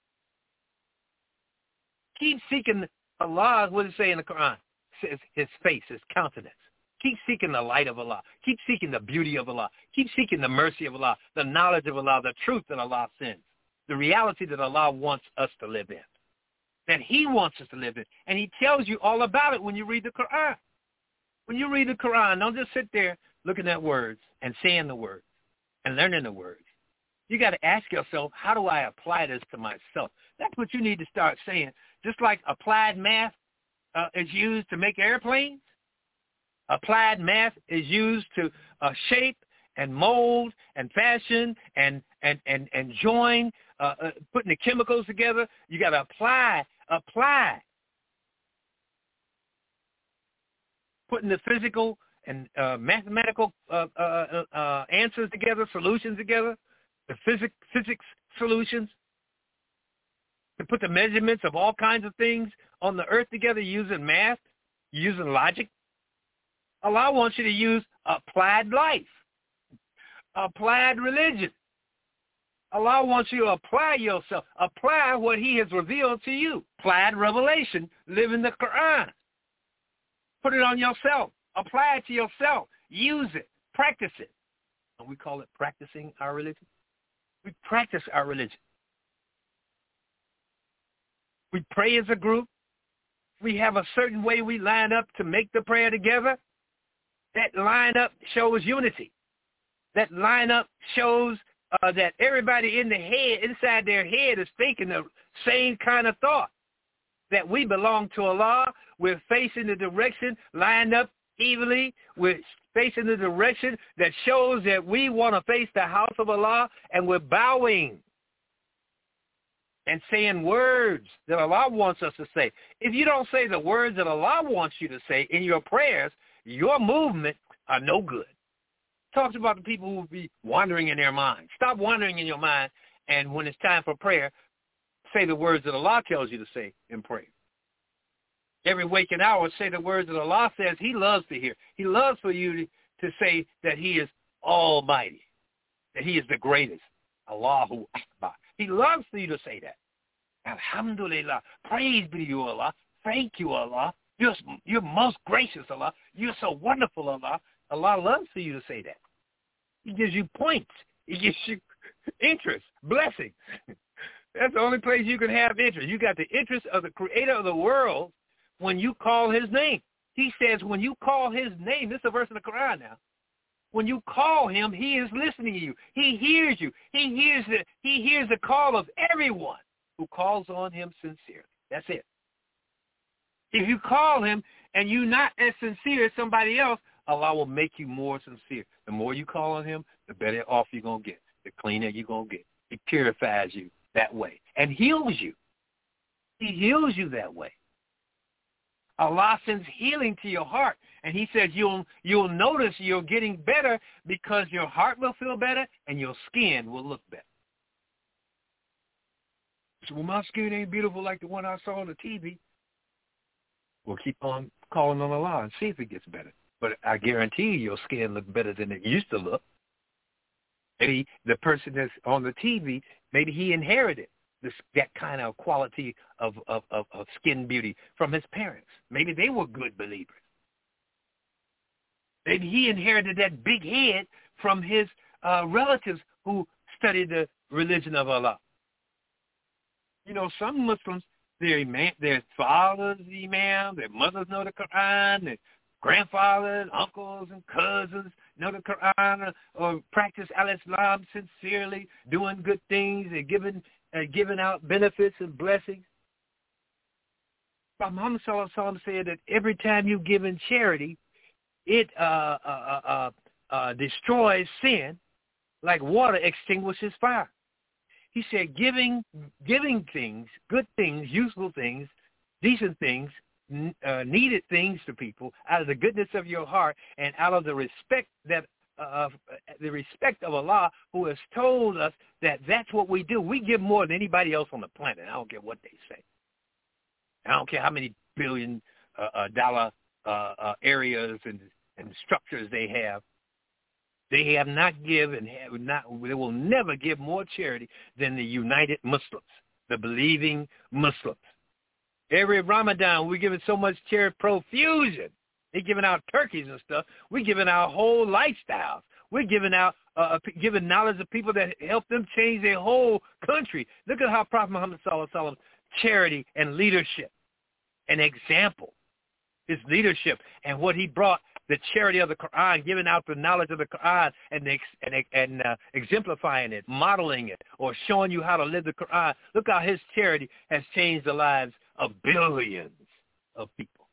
Keep seeking Allah. What does it say in the Quran? It says his face, his countenance. Keep seeking the light of Allah. Keep seeking the beauty of Allah. Keep seeking the mercy of Allah, the knowledge of Allah, the truth that Allah sends, the reality that Allah wants us to live in, that he wants us to live in. And he tells you all about it when you read the Quran. When you read the Quran, don't just sit there looking at words and saying the words and learning the words. You got to ask yourself, how do I apply this to myself? That's what you need to start saying. Just like applied math uh, is used to make airplanes, applied math is used to uh, shape and mold and fashion and and and, and join, uh, uh, putting the chemicals together. You got to apply, apply. Putting the physical and uh, mathematical uh, uh, uh, answers together, solutions together, the physics, physics solutions, to put the measurements of all kinds of things on the earth together using math, using logic. Allah wants you to use applied life, applied religion. Allah wants you to apply yourself, apply what he has revealed to you. Applied revelation, live in the Quran. Put it on yourself. Apply it to yourself. Use it. Practice it. And we call it practicing our religion. We practice our religion. We pray as a group. We have a certain way we line up to make the prayer together. That lineup shows unity. That lineup shows uh, that everybody in the head, inside their head, is thinking the same kind of thought. That we belong to Allah. We're facing the direction, lined up evenly. We're facing the direction that shows that we want to face the house of Allah, and we're bowing and saying words that Allah wants us to say. If you don't say the words that Allah wants you to say in your prayers, your movement are no good. Talks about the people who will be wandering in their mind. Stop wandering in your mind, and when it's time for prayer, say the words that Allah tells you to say in prayer. Every waking hour, say the words that Allah says he loves to hear. He loves for you to, to say that he is almighty, that he is the greatest. Allahu Akbar. He loves for you to say that. Alhamdulillah. Praise be to you, Allah. Thank you, Allah. You're, you're most gracious, Allah. You're so wonderful, Allah. Allah loves for you to say that. He gives you points. He gives you interest, blessings. That's the only place you can have interest. You got the interest of the creator of the world when you call his name. He says when you call his name, this is a verse in the Quran now. When you call him, he is listening to you. He hears you. He hears the, he hears the call of everyone who calls on him sincerely. That's it. If you call him and you're not as sincere as somebody else, Allah will make you more sincere. The more you call on him, the better off you're going to get, the cleaner you're going to get. He purifies you that way and heals you. He heals you that way. Allah sends healing to your heart. And he says you'll you'll notice you're getting better because your heart will feel better and your skin will look better. So, well, my skin ain't beautiful like the one I saw on the T V. We'll keep on calling on Allah and see if it gets better. But I guarantee you your skin looks better than it used to look. Maybe the person that's on the T V, maybe he inherited this, that kind of quality of, of, of, of skin beauty from his parents. Maybe they were good believers. Maybe he inherited that big head from his uh, relatives who studied the religion of Allah. You know, some Muslims, their, imam, their fathers imam, their mothers know the Quran, their grandfathers, uncles, and cousins know the Quran, or, or practice al-Islam sincerely, doing good things and giving, uh, giving out benefits and blessings. But Muhammad Sallallahu Alaihi Wasallam said that every time you give in charity, it uh, uh, uh, uh, destroys sin like water extinguishes fire. He said giving, giving things, good things, useful things, decent things, uh, needed things to people out of the goodness of your heart and out of the respect that uh, the respect of Allah, who has told us that that's what we do. We give more than anybody else on the planet. I don't care what they say. I don't care how many billion uh, uh, dollar uh, uh, areas and, and structures they have. They have not given, have not, they will never give more charity than the united Muslims, the believing Muslims. Every Ramadan, we're giving so much charity, profusion. They're giving out turkeys and stuff. We're giving our whole lifestyles. We're giving out, uh, giving knowledge of people that help them change their whole country. Look at how Prophet Muhammad Sallallahu Alaihi Wasallam, charity and leadership, an example, his leadership and what he brought, the charity of the Quran, giving out the knowledge of the Quran and and, and uh, exemplifying it, modeling it, or showing you how to live the Quran. Look how his charity has changed the lives of billions of people.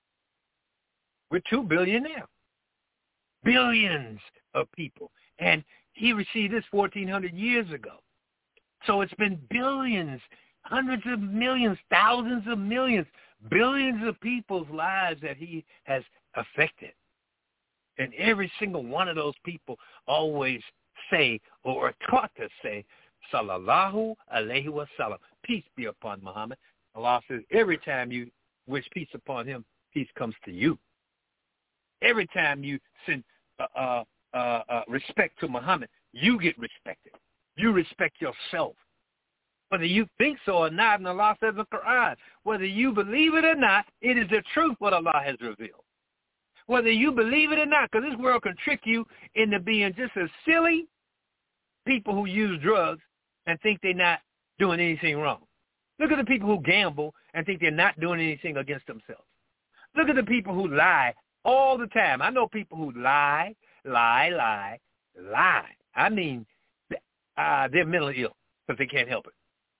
We're two billion now. Billions of people. And he received this fourteen hundred years ago. So it's been billions, hundreds of millions, thousands of millions, billions of people's lives that he has affected. And every single one of those people always say, or are taught to say, Sallallahu Alaihi Wasallam, peace be upon Muhammad. Allah says every time you wish peace upon him, peace comes to you. Every time you send uh, uh, uh, uh, respect to Muhammad, you get respected. You respect yourself. Whether you think so or not, and Allah says in the Quran, whether you believe it or not, it is the truth what Allah has revealed. Whether you believe it or not, because this world can trick you into being just as silly people who use drugs and think they're not doing anything wrong. Look at the people who gamble and think they're not doing anything against themselves. Look at the people who lie all the time. I know people who lie, lie, lie, lie. I mean, uh, they're mentally ill because they can't help it.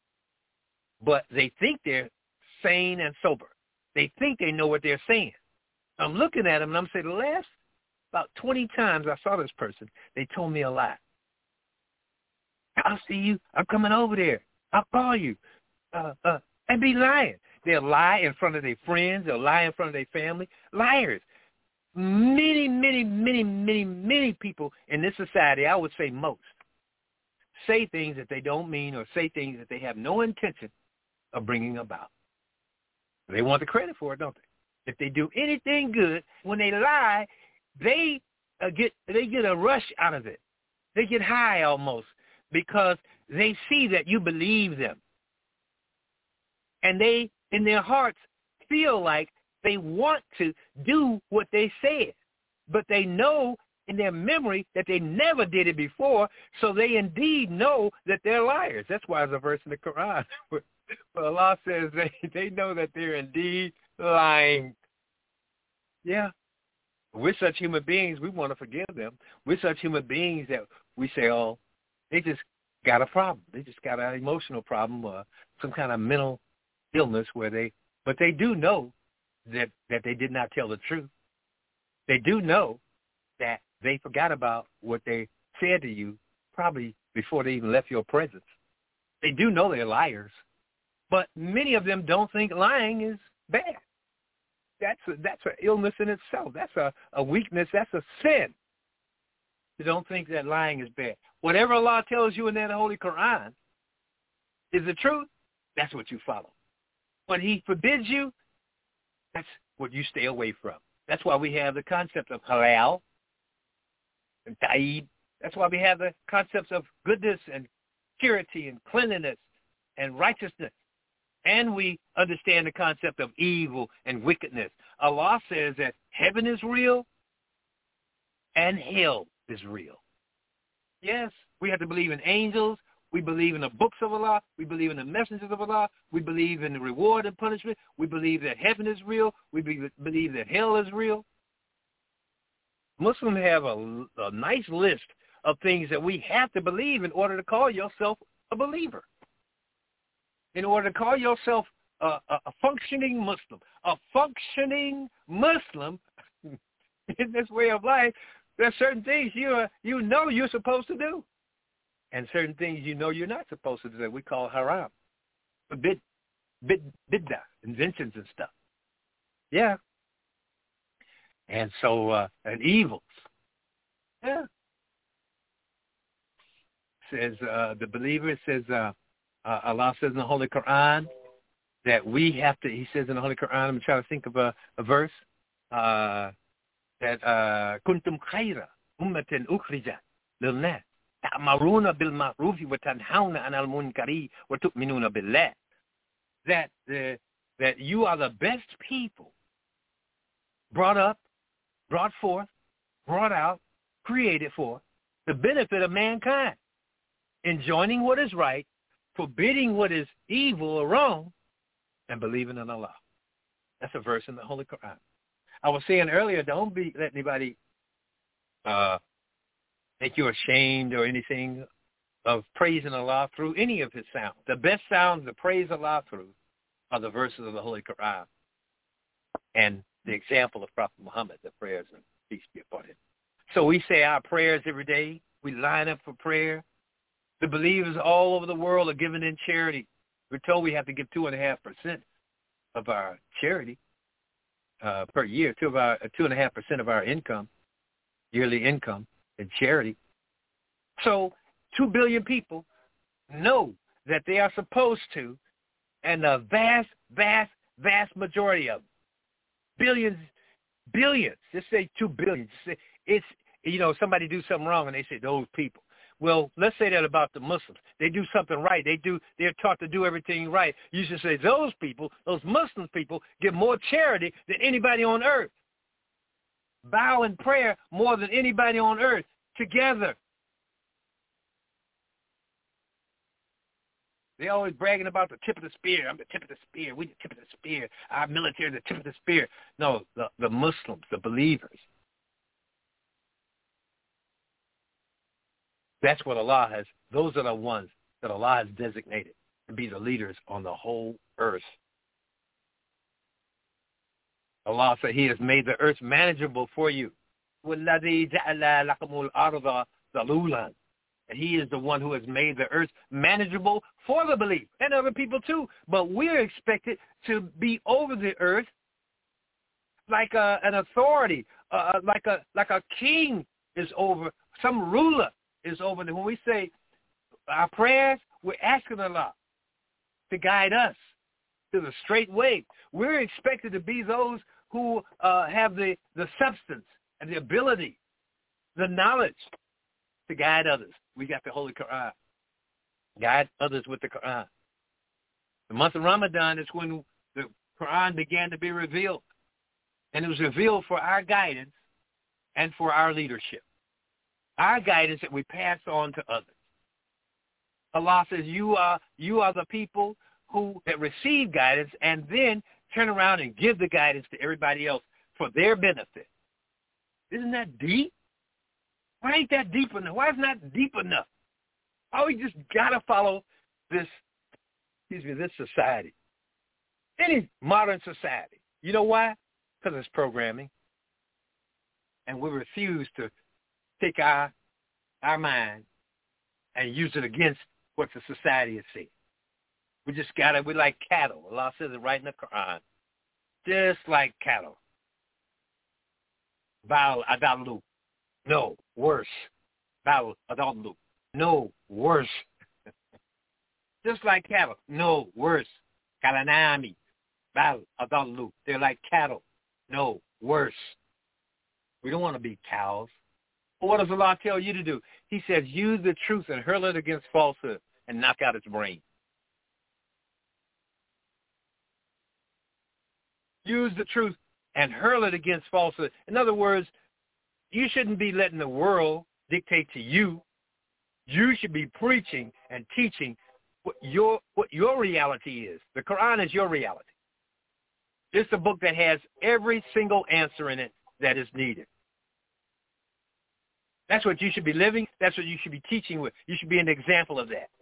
But they think they're sane and sober. They think they know what they're saying. I'm looking at them, and I'm saying, the last about twenty times I saw this person, they told me a lie. I'll see you. I'm coming over there. I'll call you. Uh, uh, and be lying. They'll lie in front of their friends. They'll lie in front of their family. Liars. Many, many, many, many, many people in this society, I would say most, say things that they don't mean or say things that they have no intention of bringing about. They want the credit for it, don't they? If they do anything good, when they lie, they uh, get they get a rush out of it. They get high almost because they see that you believe them. And they, in their hearts, feel like they want to do what they said. But they know in their memory that they never did it before, so they indeed know that they're liars. That's why there's a verse in the Quran where Allah says they, they know that they're indeed lying. Yeah. We're such human beings, we want to forgive them. We're such human beings that we say, oh, they just got a problem. They just got an emotional problem or some kind of mental illness where they, but they do know that, that they did not tell the truth. They do know that they forgot about what they said to you probably before they even left your presence. They do know they're liars, but many of them don't think lying is bad. That's a, that's an illness in itself. That's a, a weakness. That's a sin. You don't think that lying is bad. Whatever Allah tells you in that Holy Quran is the truth, that's what you follow. What he forbids you, that's what you stay away from. That's why we have the concept of halal and taib. That's why we have the concepts of goodness and purity and cleanliness and righteousness. And we understand the concept of evil and wickedness. Allah says that heaven is real and hell is real. Yes, we have to believe in angels. We believe in the books of Allah. We believe in the messengers of Allah. We believe in the reward and punishment. We believe that heaven is real. We be- believe that hell is real. Muslims have a, a nice list of things that we have to believe in order to call yourself a believer. In order to call yourself a, a, a functioning Muslim. A functioning Muslim in this way of life, there are certain things you are, you know you're supposed to do. And certain things you know you're not supposed to do that we call haram. Bid, bid, biddah, inventions and stuff. Yeah. And so, uh, and evils. Yeah. Says, uh, the believer says, uh, uh, Allah says in the Holy Quran that we have to, he says in the Holy Quran, I'm trying to think of a, a verse, uh, that kuntum khayra ummatin ukhrijat lilnas ta'maruna bil ma'ruf wa tanhauna 'anil munkari wa tu'minuna billah, that the that you are the best people brought up, brought forth, brought out, created for the benefit of mankind, enjoining what is right, forbidding what is evil or wrong, and believing in Allah. That's a verse in the Holy Quran. I was saying earlier, don't be let anybody uh, make you ashamed or anything of praising Allah through any of his sounds. The best sounds to praise Allah through are the verses of the Holy Quran and the example of Prophet Muhammad, the prayers and peace be upon him. So we say our prayers every day. We line up for prayer. The believers all over the world are giving in charity. We're told we have to give two and a half percent of our charity. Uh, per year, two of our uh, two and a half percent of our income, yearly income in charity. So two billion people know that they are supposed to, and the vast, vast, vast majority of them, billions, billions, just say two billion. Just say, it's, you know, somebody do something wrong and they say those people. Well, let's say that about the Muslims. They do something right. They do. They're taught to do everything right. You should say those people, those Muslim people, give more charity than anybody on earth. Bow in prayer more than anybody on earth together. They're always bragging about the tip of the spear. I'm the tip of the spear. We the tip of the spear. Our military is the tip of the spear. No, the, the Muslims, the believers. That's what Allah has. Those are the ones that Allah has designated to be the leaders on the whole earth. Allah said He has made the earth manageable for you. And He is the one who has made the earth manageable for the believer and other people too. But we're expected to be over the earth like a, an authority, uh, like a like a king is over, some ruler is over them. When we say our prayers, we're asking Allah to guide us to the straight way. We're expected to be those who uh, have the, the substance and the ability, the knowledge to guide others. We got the Holy Quran. Guide others with the Quran. The month of Ramadan is when the Quran began to be revealed. And it was revealed for our guidance and for our leadership. Our guidance that we pass on to others. Allah says you are you are the people who that receive guidance and then turn around and give the guidance to everybody else for their benefit. Isn't that deep? Why ain't that deep enough? Why is not deep enough? Why we just gotta follow this, excuse me, this society, any modern society? You know why? Because it's programming, and we refuse to take our our mind and use it against what the society is saying. We just got it. We're like cattle. Allah says it right in the Quran. Just like cattle. Bal adallu. No, worse. Bal adallu. No, worse. Just like cattle. No, worse. Kalanami. Bal adallu. They're like cattle. No, worse. We don't want to be cows. What does Allah tell you to do? He says, use the truth and hurl it against falsehood and knock out its brain. Use the truth and hurl it against falsehood. In other words, you shouldn't be letting the world dictate to you. You should be preaching and teaching what your what your reality is. The Quran is your reality. It's a book that has every single answer in it that is needed. That's what you should be living. That's what you should be teaching with. You should be an example of that.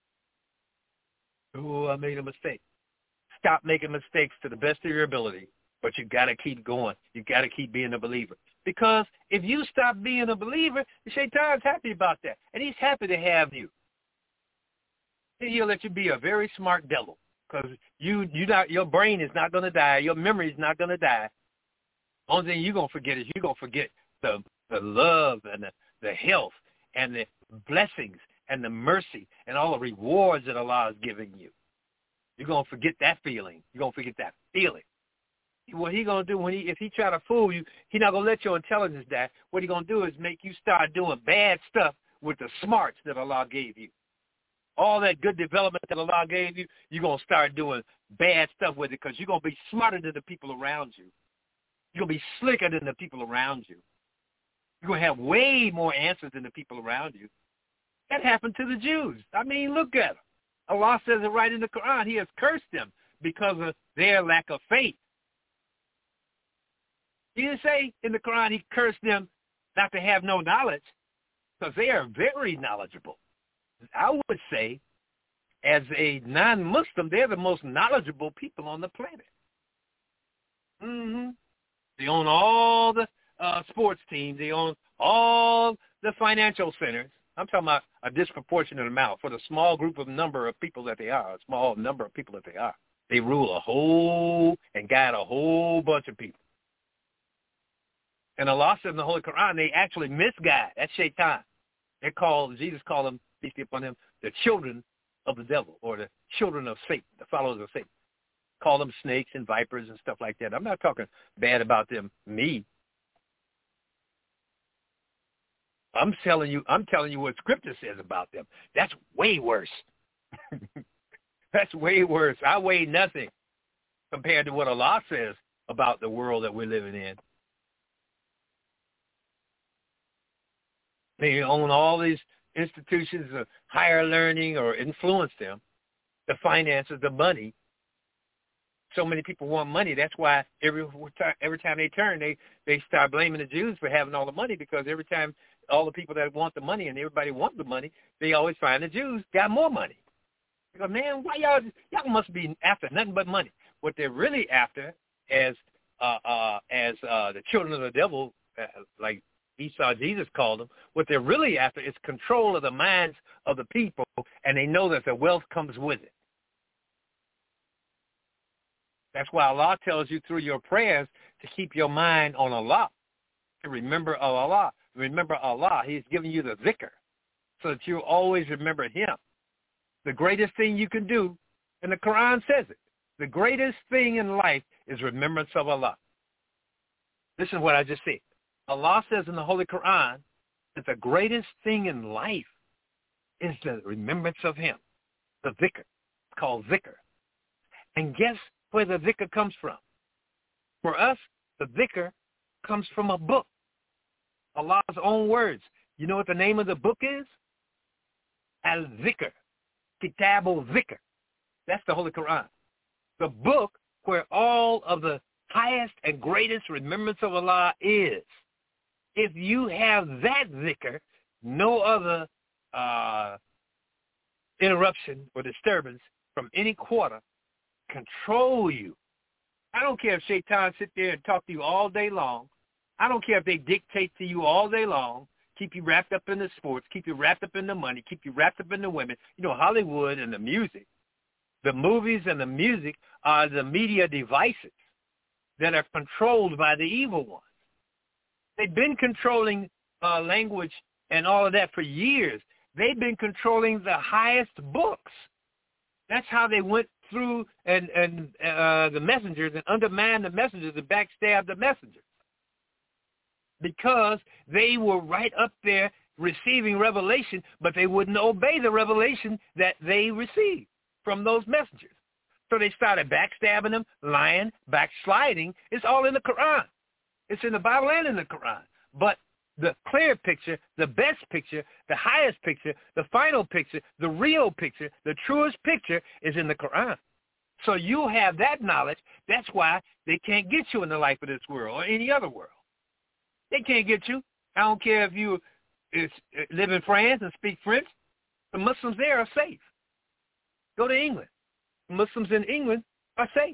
Oh, I made a mistake. Stop making mistakes to the best of your ability, but you got to keep going. You got to keep being a believer. Because if you stop being a believer, the Shaitan's happy about that, and he's happy to have you. He'll let you be a very smart devil because you, you not, your brain is not going to die. Your memory is not going to die. Only thing you're going to forget is you're going to forget the, the love and the, the health and the blessings and the mercy and all the rewards that Allah is giving you. You're going to forget that feeling. You're going to forget that feeling. What he going to do when he, if he try to fool you, he's not going to let your intelligence die. What he going to do is make you start doing bad stuff with the smarts that Allah gave you. All that good development that Allah gave you, you're going to start doing bad stuff with it because you're going to be smarter than the people around you. You're going to be slicker than the people around you. You're going to have way more answers than the people around you. That happened to the Jews. I mean, look at them. Allah says it right in the Quran. He has cursed them because of their lack of faith. He didn't say in the Quran he cursed them not to have no knowledge because they are very knowledgeable. I would say, as a non-Muslim, they're the most knowledgeable people on the planet. Mm-hmm. They own all the uh, sports teams. They own all the financial centers. I'm talking about a disproportionate amount for the small group of number of people that they are, a small number of people that they are. They rule a whole and guide a whole bunch of people. And Allah says in the Holy Quran, they actually misguide. That's Shaitan. They call, Jesus called them, peace be upon him, the children of the devil or the children of Satan, the followers of Satan. Call them snakes and vipers and stuff like that. I'm not talking bad about them, me. I'm telling you, I'm telling you what Scripture says about them. That's way worse. That's way worse. I weigh nothing compared to what Allah says about the world that we're living in. They own all these institutions of higher learning or influence them, the finances, the money. So many people want money. That's why every every time they turn, they, they start blaming the Jews for having all the money because every time all the people that want the money and everybody wants the money, they always find the Jews got more money. They go, man, why y'all, y'all must be after nothing but money. What they're really after as, uh, uh, as uh, the children of the devil, uh, like Esau, Jesus called them, what they're really after is control of the minds of the people, and they know that the wealth comes with it. That's why Allah tells you through your prayers to keep your mind on Allah, to remember Allah. Remember Allah. He's giving you the zikr so that you always remember him. The greatest thing you can do, and the Quran says it, the greatest thing in life is remembrance of Allah. Listen to what I just said. Allah says in the Holy Quran that the greatest thing in life is the remembrance of him, the zikr. It's called zikr. And guess where the zikr comes from? For us, the zikr comes from a book, Allah's own words. You know what the name of the book is? Al-Zikr, Kitab al-Zikr. That's the Holy Quran. The book where all of the highest and greatest remembrance of Allah is. If you have that zikr, no other uh, interruption or disturbance from any quarter control you. I don't care if Shaitan sit there and talk to you all day long. I don't care if they dictate to you all day long, keep you wrapped up in the sports, keep you wrapped up in the money, keep you wrapped up in the women. You know, Hollywood and the music, the movies and the music are the media devices that are controlled by the evil ones. They've been controlling uh, language and all of that for years. They've been controlling the highest books. That's how they went through and, and uh, the messengers and undermined the messengers and backstabbed the messengers. Because they were right up there receiving revelation, but they wouldn't obey the revelation that they received from those messengers. So they started backstabbing them, lying, backsliding. It's all in the Quran. It's in the Bible and in the Quran. But the clear picture, the best picture, the highest picture, the final picture, the real picture, the truest picture is in the Quran. So you have that knowledge. That's why they can't get you in the life of this world or any other world. They can't get you. I don't care if you is, live in France and speak French, the Muslims there are safe. Go to England. The Muslims in England are safe.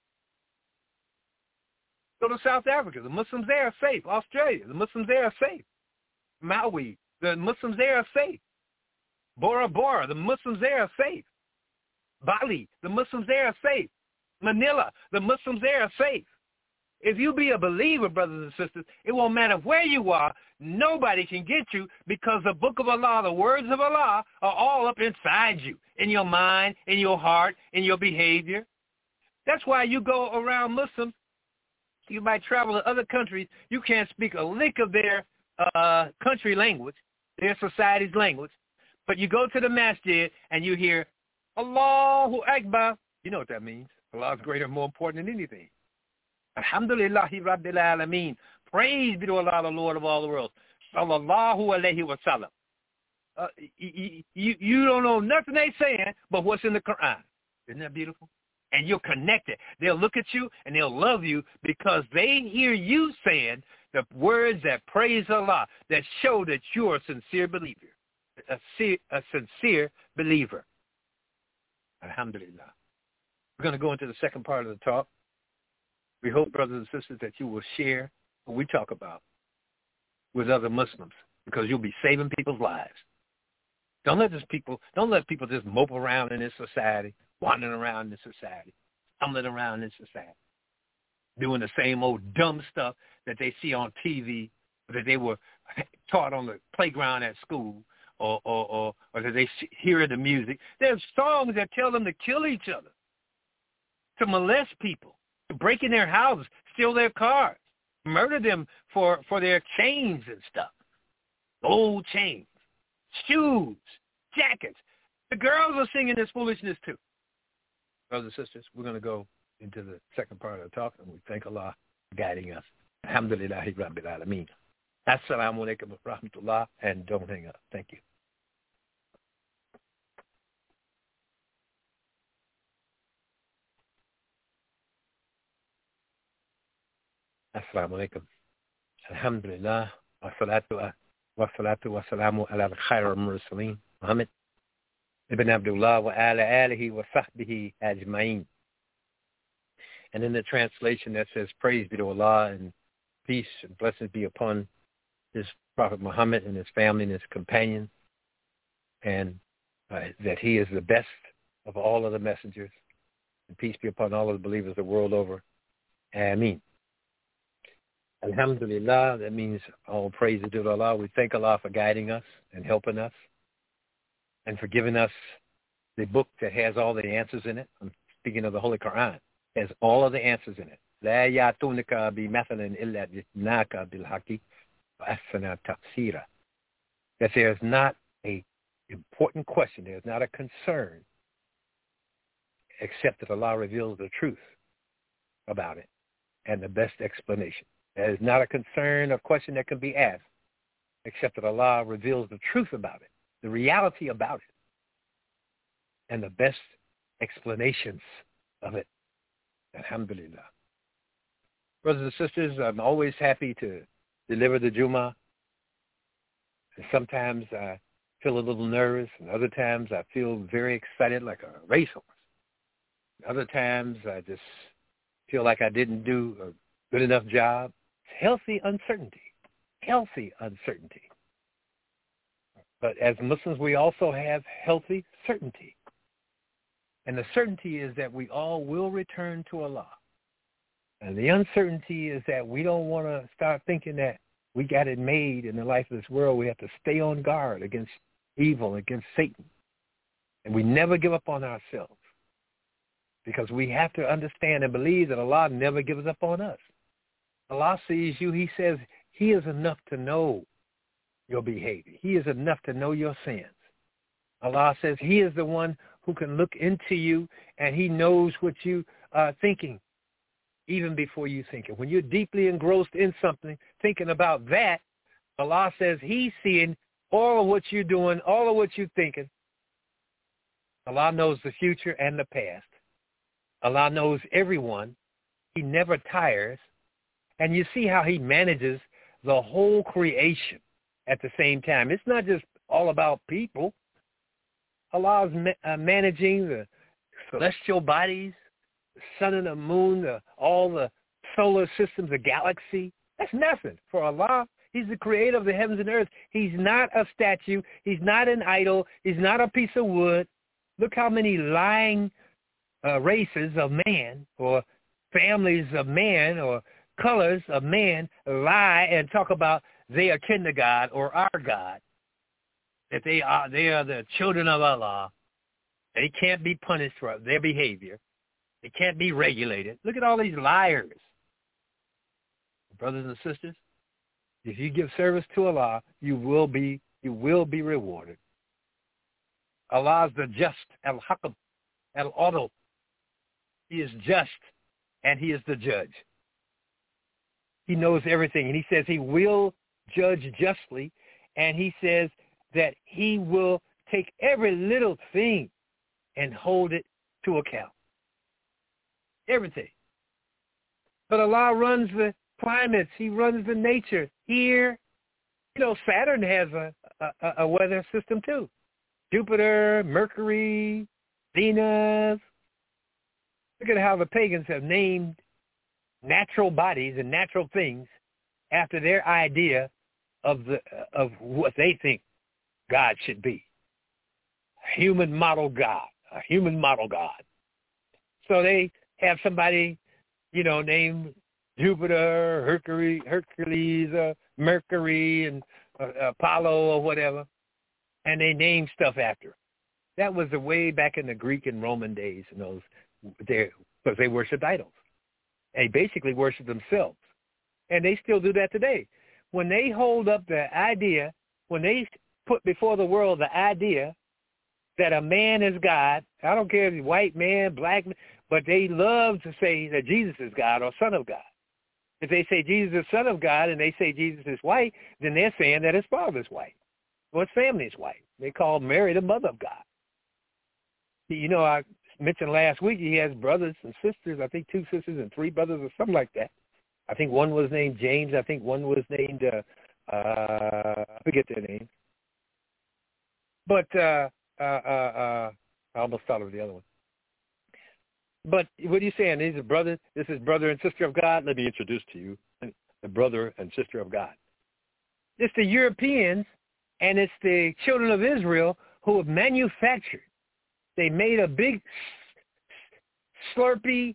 Go to South Africa. The Muslims there are safe. Australia. The Muslims there are safe. Maui. The Muslims there are safe. Bora Bora. The Muslims there are safe. Bali. The Muslims there are safe. Manila. The Muslims there are safe. If you be a believer, brothers and sisters, it won't matter where you are. Nobody can get you because the book of Allah, the words of Allah, are all up inside you, in your mind, in your heart, in your behavior. That's why you go around Muslims. You might travel to other countries. You can't speak a lick of their uh, country language, their society's language. But you go to the masjid and you hear, Allahu Akbar. You know what that means. Allah is greater and more important than anything. Alhamdulillahi Rabbil Alameen. Praise be to Allah, the Lord of all the world. Sallallahu alayhi wa sallam. Uh, you, you, you don't know nothing they saying but what's in the Quran. Isn't that beautiful? And you're connected. They'll look at you and they'll love you because they hear you saying the words that praise Allah, that show that you're a sincere believer. A, a sincere believer. Alhamdulillah. We're going to go into the second part of the talk. We hope, brothers and sisters, that you will share what we talk about with other Muslims because you'll be saving people's lives. Don't let this people, don't let people just mope around in this society, wandering around in this society, stumbling around in this society, doing the same old dumb stuff that they see on T V, or that they were taught on the playground at school, or or, or, or that they hear the music. There's songs that tell them to kill each other, to molest people, to break in their houses, steal their cars, murder them for, for their chains and stuff, gold chains, shoes, jackets. The girls are singing this foolishness too. Brothers and sisters, we're going to go into the second part of the talk, and we thank Allah for guiding us. Alhamdulillahi Rabbil Alameen. Assalamu alaikum wa rahmatullah, and don't hang up. Thank you. Assalamu alaikum. Alhamdulillah. Wa salatu wa salatu wa salamu ala al-khayr al-mursaleen. Muhammad ibn Abdullah wa ala alihi wa sahbihi ajma'in. And in the translation that says, praise be to Allah and peace and blessings be upon his Prophet Muhammad and his family and his companions, and uh, that he is the best of all of the messengers, and peace be upon all of the believers the world over. Ameen. Alhamdulillah, that means all praise is due to Allah. We thank Allah for guiding us and helping us and for giving us the book that has all the answers in it. I'm speaking of the Holy Quran. It has all of the answers in it. لا يأتونك بمثل إلا جئناك بالحق وأحسن تفسيرا. That there is not a important question, there is not a concern, except that Allah reveals the truth about it and the best explanation. There is not a concern or question that can be asked, except that Allah reveals the truth about it, the reality about it, and the best explanations of it. Alhamdulillah. Brothers and sisters, I'm always happy to deliver the Jummah. Sometimes I feel a little nervous, and other times I feel very excited like a racehorse. Other times I just feel like I didn't do a good enough job. It's healthy uncertainty, healthy uncertainty. But as Muslims, we also have healthy certainty. And the certainty is that we all will return to Allah. And the uncertainty is that we don't want to start thinking that we got it made in the life of this world. We have to stay on guard against evil, against Satan. And we never give up on ourselves, because we have to understand and believe that Allah never gives up on us. Allah sees you. He says he is enough to know your behavior. He is enough to know your sins. Allah says he is the one who can look into you, and he knows what you are thinking even before you think it. When you're deeply engrossed in something, thinking about that, Allah says he's seeing all of what you're doing, all of what you're thinking. Allah knows the future and the past. Allah knows everyone. He never tires. And you see how he manages the whole creation. at the same time. It's not just all about people. Allah is ma- uh, managing the celestial bodies, the sun and the moon, the, all the solar systems, the galaxy. That's nothing for Allah. He's the creator of the heavens and earth. He's not a statue. He's not an idol. He's not a piece of wood. Look how many lying uh, races of man or families of man or colors of man lie and talk about they are kin to God or our God, that they are they are the children of Allah. They can't be punished for their behavior. They can't be regulated. Look at all these liars. Brothers and sisters, if you give service to Allah, you will be you will be rewarded. Allah is the just, al-Haqq, al-Adl. He is just, and he is the judge. He knows everything, and he says he will judge justly, and he says that he will take every little thing and hold it to account. Everything. But Allah runs the climates. He runs the nature. Here, you know, Saturn has a, a, a weather system too. Jupiter, Mercury, Venus. Look at how the pagans have named natural bodies and natural things after their idea of the of what they think God should be. A human model God, a human model God. So they have somebody, you know, named Jupiter, Hercules, Hercules, uh, Mercury, and uh, Apollo or whatever, and they name stuff after him. That was the way back in the Greek and Roman days, and those because they worshipped idols. They basically worship themselves, and they still do that today. When they hold up the idea, when they put before the world the idea that a man is God, I don't care if he's white man, black man, but they love to say that Jesus is God or Son of God. If they say Jesus is Son of God and they say Jesus is white, then they're saying that his father is white or his family is white. They call Mary the mother of God. You know, I mentioned last week he has brothers and sisters, I think two sisters and three brothers or something like that. I think one was named James. I think one was named, uh, uh, I forget their name. But uh, uh, uh, uh, I almost thought of the other one. But what are you saying? These are brothers. This is brother and sister of God. Let me introduce to you the brother and sister of God. It's the Europeans and it's the children of Israel who have manufactured. They made a big, slurpy,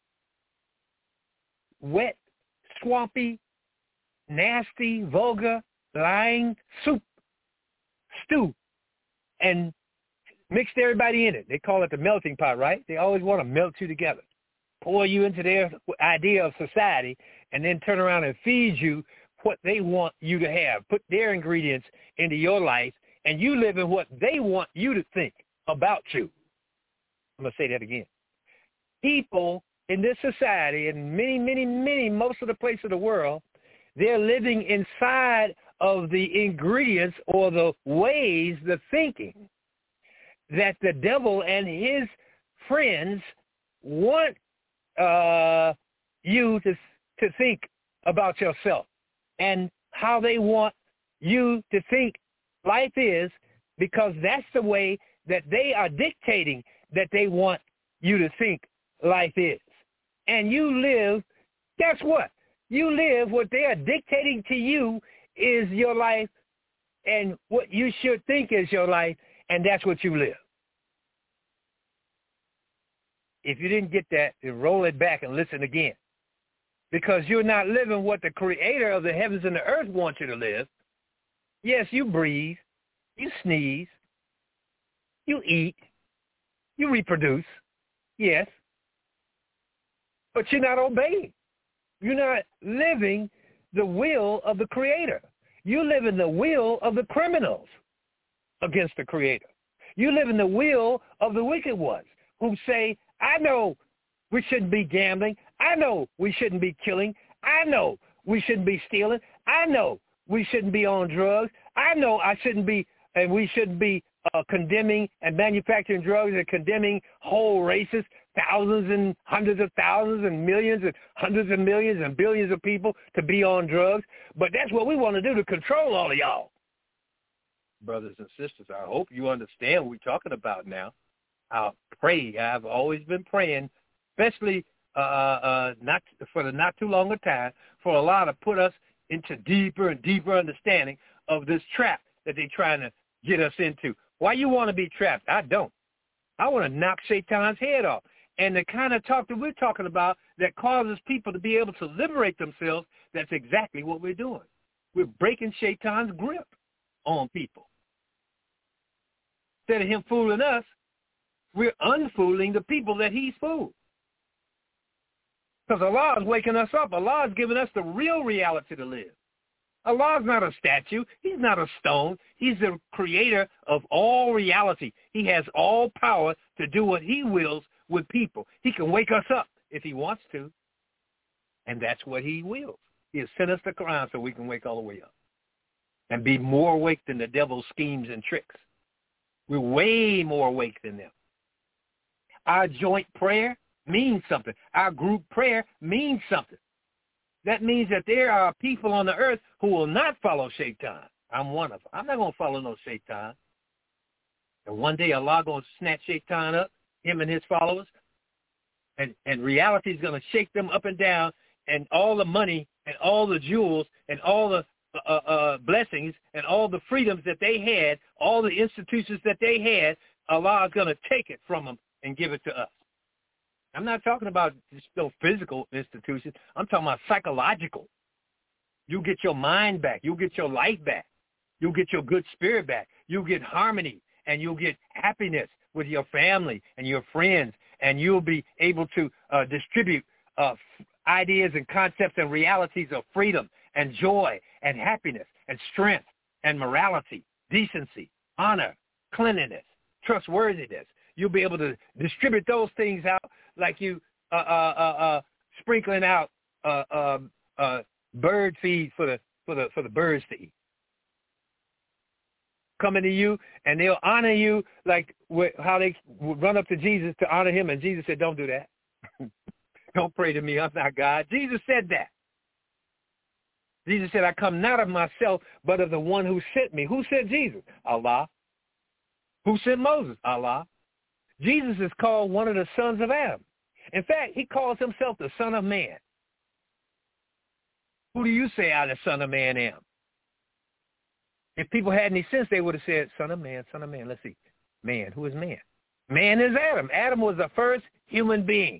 wet, swampy, nasty, vulgar, lying soup, stew, and mixed everybody in it. They call it the melting pot, right? They always want to melt you together, pour you into their idea of society, and then turn around and feed you what they want you to have, put their ingredients into your life, and you live in what they want you to think about you. I'm going to say that again. People in this society, and many, many, many, most of the places of the world, they're living inside of the ingredients or the ways, the thinking that the devil and his friends want uh, you to to think about yourself and how they want you to think life is, because that's the way that they are dictating that they want you to think life is. And you live, guess what? You live what they are dictating to you is your life and what you should think is your life, and that's what you live. If you didn't get that, then roll it back and listen again. Because you're not living what the creator of the heavens and the earth wants you to live. Yes, you breathe, you sneeze, you eat, you reproduce, yes. But you're not obeying. You're not living the will of the creator. You live in the will of the criminals against the creator. You live in the will of the wicked ones who say, I know we shouldn't be gambling. I know we shouldn't be killing. I know we shouldn't be stealing. I know we shouldn't be on drugs. I know I shouldn't be, and we shouldn't be uh, condemning and manufacturing drugs and condemning whole races, thousands and hundreds of thousands and millions and hundreds of millions and billions of people to be on drugs. But that's what we want to do to control all of y'all. Brothers and sisters, I hope you understand what we're talking about now. I'll pray. I've always been praying, especially uh, uh, not for the not too long a time, for Allah to put us into deeper and deeper understanding of this trap that they're trying to get us into. Why you want to be trapped? I don't. I want to knock Shaitan's head off. And the kind of talk that we're talking about that causes people to be able to liberate themselves, that's exactly what we're doing. We're breaking Shaitan's grip on people. Instead of him fooling us, we're unfooling the people that he's fooled. Because Allah is waking us up. Allah is giving us the real reality to live. Allah is not a statue. He's not a stone. He's the creator of all reality. He has all power to do what he wills with people. He can wake us up if he wants to. And that's what he wills. He has sent us the Quran so we can wake all the way up and be more awake than the devil's schemes and tricks. We're way more awake than them. Our joint prayer means something. Our group prayer means something. That means that there are people on the earth who will not follow Shaitan. I'm one of them. I'm not going to follow no Shaitan. And one day Allah going to snatch Shaitan up, him and his followers, and, and reality is going to shake them up and down, and all the money and all the jewels and all the uh, uh, blessings and all the freedoms that they had, all the institutions that they had, Allah is going to take it from them and give it to us. I'm not talking about just no physical institutions. I'm talking about psychological. You get your mind back. You'll get your life back. You'll get your good spirit back. You'll get harmony, and you'll get happiness with your family and your friends, and you'll be able to uh, distribute uh, ideas and concepts and realities of freedom and joy and happiness and strength and morality, decency, honor, cleanliness, trustworthiness. You'll be able to distribute those things out like you uh, uh, uh, uh, sprinkling out uh, uh, uh, bird feed for the for the for the birds to eat. Coming to you, and they'll honor you like wh- how they would run up to Jesus to honor him, and Jesus said, "Don't do that. Don't pray to me. I'm not God." Jesus said that. Jesus said, "I come not of myself, but of the one who sent me." Who sent Jesus? Allah. Who sent Moses? Allah. Jesus is called one of the sons of Adam. In fact, he calls himself the Son of Man. Who do you say I, the Son of Man, am? If people had any sense, they would have said, Son of Man, Son of Man. Let's see. Man. Who is man? Man is Adam. Adam was the first human being.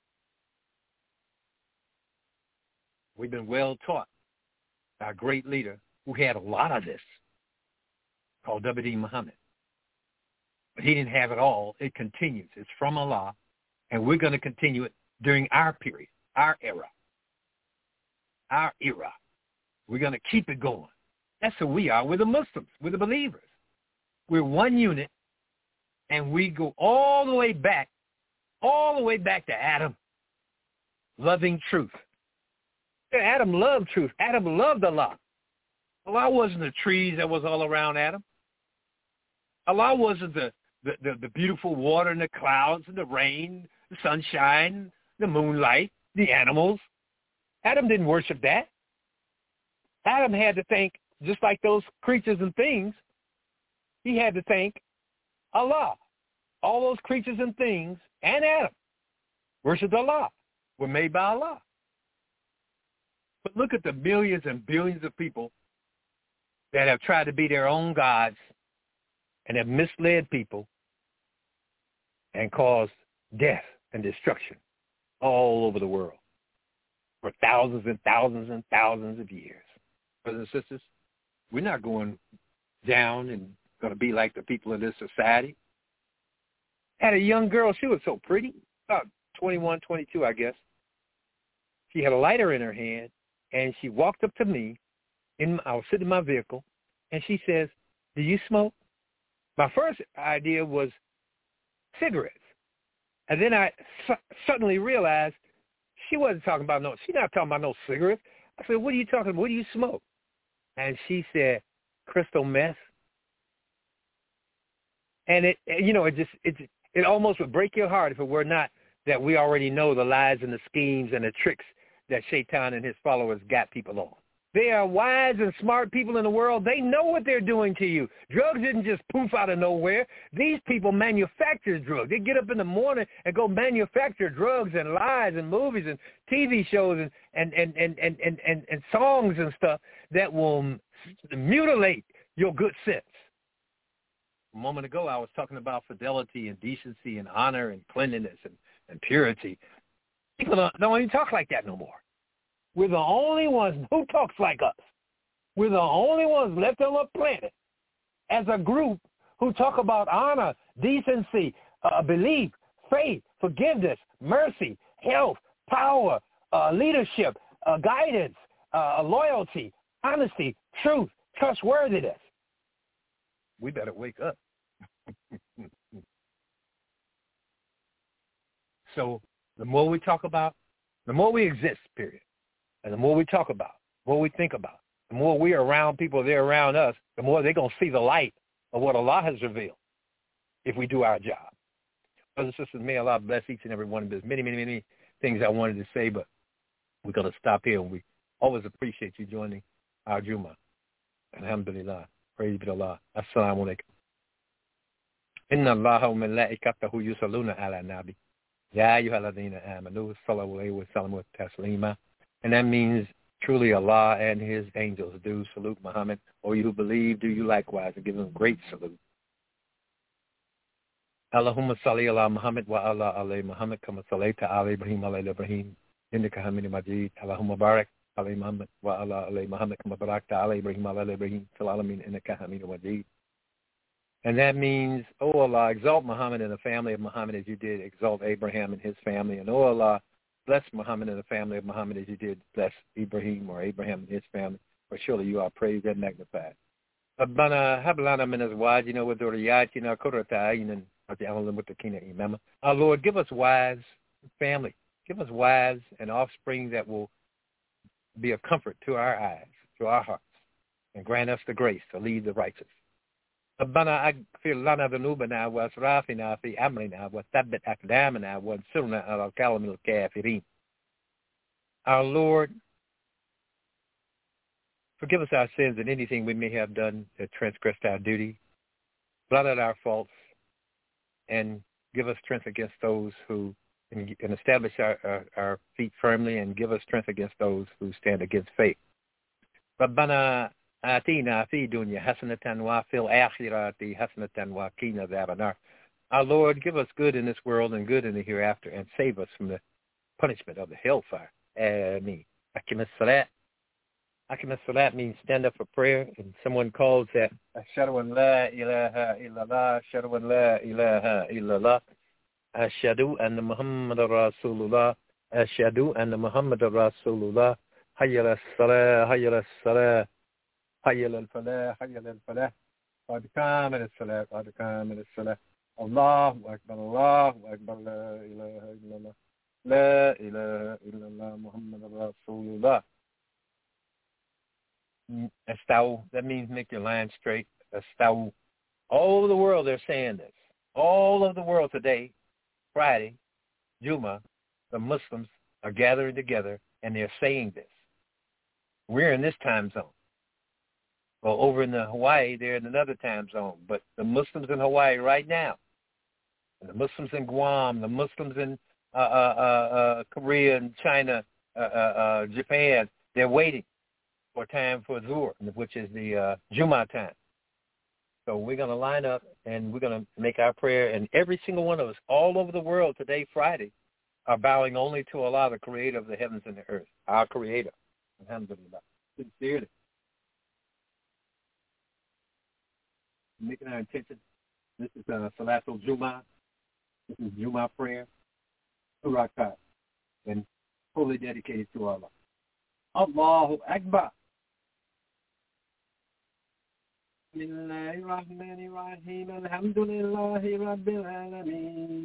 We've been well taught by a great leader who had a lot of this, called W D Muhammad. But he didn't have it all. It continues. It's from Allah, and we're going to continue it during our period, our era, our era. We're going to keep it going. That's who we are. We're the Muslims. We're the believers. We're one unit, and we go all the way back, all the way back to Adam, loving truth. Adam loved truth. Adam loved Allah. Allah wasn't the trees that was all around Adam. Allah wasn't the The, the, the beautiful water and the clouds and the rain, the sunshine, the moonlight, the animals. Adam didn't worship that. Adam had to thank, just like those creatures and things, he had to thank Allah. All those creatures and things and Adam worshiped Allah, were made by Allah. But look at the millions and billions of people that have tried to be their own gods and have misled people and caused death and destruction all over the world for thousands and thousands and thousands of years. Brothers and sisters, we're not going down and going to be like the people in this society. I had a young girl. She was so pretty, about twenty-one, twenty-two, I guess. She had a lighter in her hand, and she walked up to me. In I was sitting in my vehicle, and she says, "Do you smoke?" My first idea was cigarettes. And then I su- suddenly realized she wasn't talking about no, she's not talking about no cigarettes. I said, "What are you talking about? What do you smoke?" And she said, "Crystal meth." And it, you know, it just, it, it almost would break your heart if it were not that we already know the lies and the schemes and the tricks that Shaitan and his followers got people on. They are wise and smart people in the world. They know what they're doing to you. Drugs didn't just poof out of nowhere. These people manufacture drugs. They get up in the morning and go manufacture drugs and lies and movies and T V shows and, and, and, and, and, and, and, and songs and stuff that will mutilate your good sense. A moment ago, I was talking about fidelity and decency and honor and cleanliness and, and purity. People don't, don't even talk like that no more. We're the only ones who talks like us. We're the only ones left on the planet as a group who talk about honor, decency, uh, belief, faith, forgiveness, mercy, health, power, uh, leadership, uh, guidance, uh, loyalty, honesty, truth, trustworthiness. We better wake up. So the more we talk about, the more we exist, period. And the more we talk about, the more we think about, the more we're around people, they're around us, the more they're going to see the light of what Allah has revealed if we do our job. Brothers and sisters, may Allah bless each and every one of us. Many, many, many things I wanted to say, but we're going to stop here. And we always appreciate you joining our Jummah. Alhamdulillah. Praise be to Allah. Assalamu alaikum. Inna Allaha wa malaikatahu yusalluna ala nabi. Ya ayyuhalladhina amanu sallu alayhi wa sallimu taslima. And that means truly Allah and his angels do salute Muhammad. Or you who believe, do you likewise and give him great salute. Allahumma salli ala Muhammad wa ala alayhi Muhammad kama sallaita ala Ibrahim ala Ibrahim innaka hamidun majid. Allahumma barik ala Muhammad wa ala alayhi Muhammad kama barakta ala Ibrahim ala Ibrahim fil alamin innaka hamidun majid. And that means, oh Allah, exalt Muhammad and the family of Muhammad as you did exalt Abraham and his family. And oh Allah, bless Muhammad and the family of Muhammad as you did bless Ibrahim or Abraham and his family. For surely you are praised and magnified. ربنا هب لنا من أزواجنا وذرياتنا قرة أعين واجعلنا للمتقين إماما. Our Lord, give us wives and family. Give us wives and offspring that will be a comfort to our eyes, to our hearts, and grant us the grace to lead the righteous. ربنا اغفر لنا ذنوبنا واسرافنا في امرنا وثبت اقدامنا وانصرنا على القوم الكافرين. Our Lord, forgive us our sins and anything we may have done that transgressed our duty. Blot out our faults and give us strength against those who, and, and establish our, our, our feet firmly and give us strength against those who stand against faith. ربنا آتينا في دنيا حسنة وفي الآخرة حسنة وقنا عذاب النار. Our Lord, give us good in this world and good in the hereafter and save us from the punishment of the hellfire. Ameen. Akim as-salat. Akim as-salat means stand up for prayer, and someone calls that Ashhadu an la ilaha illallah, Ashhadu an la ilaha illallah, Ashhadu anna Muhammadar Rasulullah, Ashhadu anna Muhammadar Rasulullah, Hayya as-salah, Hayya as-salah, حي للفلاح حي للفلاح قد كامل الصلاة قد كامل الصلاة الله أكبر الله أكبر لا إله إلا الله لا إله إلا الله محمد رسول الله. Astaw, that means make your line straight. Astaw. All over the world they're saying this. All over the world today, Friday, Jummah, the Muslims are gathering together and they're saying this. We're in this time zone. Well, over in the Hawaii, they're in another time zone. But the Muslims in Hawaii right now, and the Muslims in Guam, the Muslims in uh, uh, uh, Korea and China, uh, uh, uh, Japan, they're waiting for time for Zuhr, which is the uh, Jummah time. So we're going to line up, and we're going to make our prayer. And every single one of us all over the world today, Friday, are bowing only to Allah, the creator of the heavens and the earth, our creator. Alhamdulillah. Sincerely. Making our intention. This is uh, Salatul Jummah. This is Jummah prayer, two rakat, and fully dedicated to Allah. Allahu Akbar. Bismillahirrahmanirrahim. Alhamdulillahi Rabbil Alameen.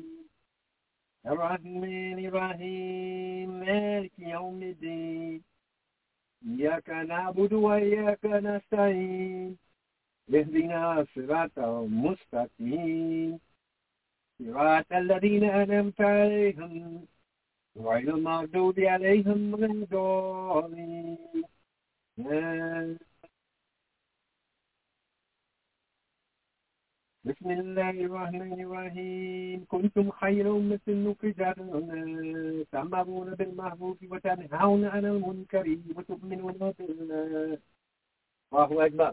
Ar-Rahmanir-Rahim. Maliki Yawmiddin. Iyyaka na'budu wa iyyaka nasta'in. اهدنا الصراط المستقيم صراط الذين أنعمت عليهم غير المغضوب عليهم ولا الضالين. بسم الله الرحمن الرحيم. كنتم خير أمة أخرجت للناس تأمرون بالمعروف وتنهون عن المنكر وتؤمنون بالله. الله أكبر.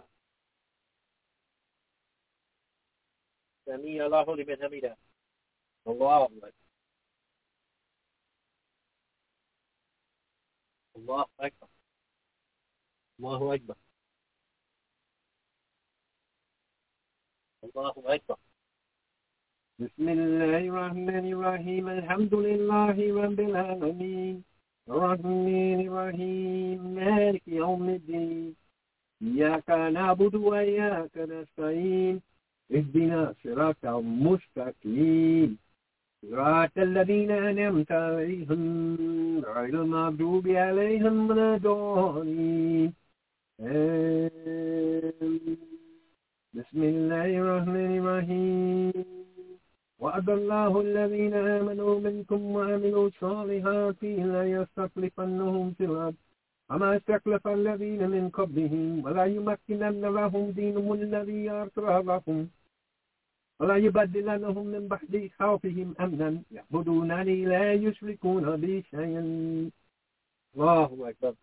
سمع الله لمن حمده. الله أكبر. الله أكبر. الله أكبر. الله أكبر. بسم الله الرحمن الرحيم. الحمد لله رب العالمين الرحمن الرحيم مالك يوم الدين إياك نعبد وإياك نستعين اهدنا الصراط المستقيم صراط الذين أنعمت عليهم غير المغضوب عليهم ولا الضالين. بسم الله الرحمن الرحيم. وعد الله الذين آمنوا منكم وعملوا الصالحات ليستخلفنهم في الأرض كما استخلف الذين من قبلهم ولا يمكنن لهم دينهم الذي ارتضى لهم ولا يبدلنهم من بعد خوفهم أمنا يعبدونني لا يشركون بي شيئا. الله أكبر.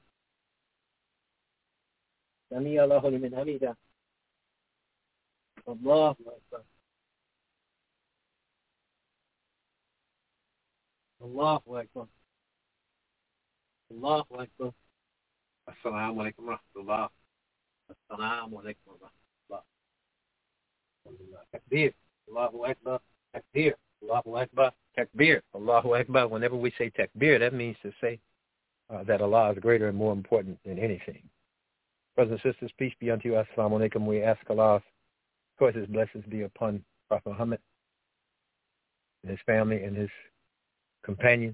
سمع الله لمن حمده. الله أكبر. الله أكبر. الله أكبر. السلام عليكم ورحمة الله. السلام عليكم ورحمة الله. تكبير. الله أكبر. تكبير. الله أكبر. Takbir. Allahu Akbar. Whenever we say takbir, that means to say uh, that Allah is greater and more important than anything. Brothers and sisters, peace be unto you. Assalamu alaikum. We ask Allah, of course, His blessings be upon Prophet Muhammad and his family and his companions.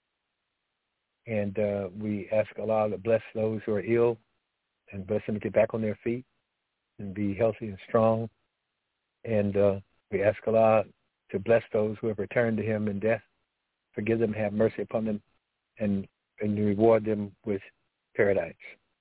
And uh, we ask Allah to bless those who are ill and bless them to get back on their feet and be healthy and strong. And uh, we ask Allah to bless those who have returned to Him in death, forgive them, have mercy upon them, and, and reward them with paradise.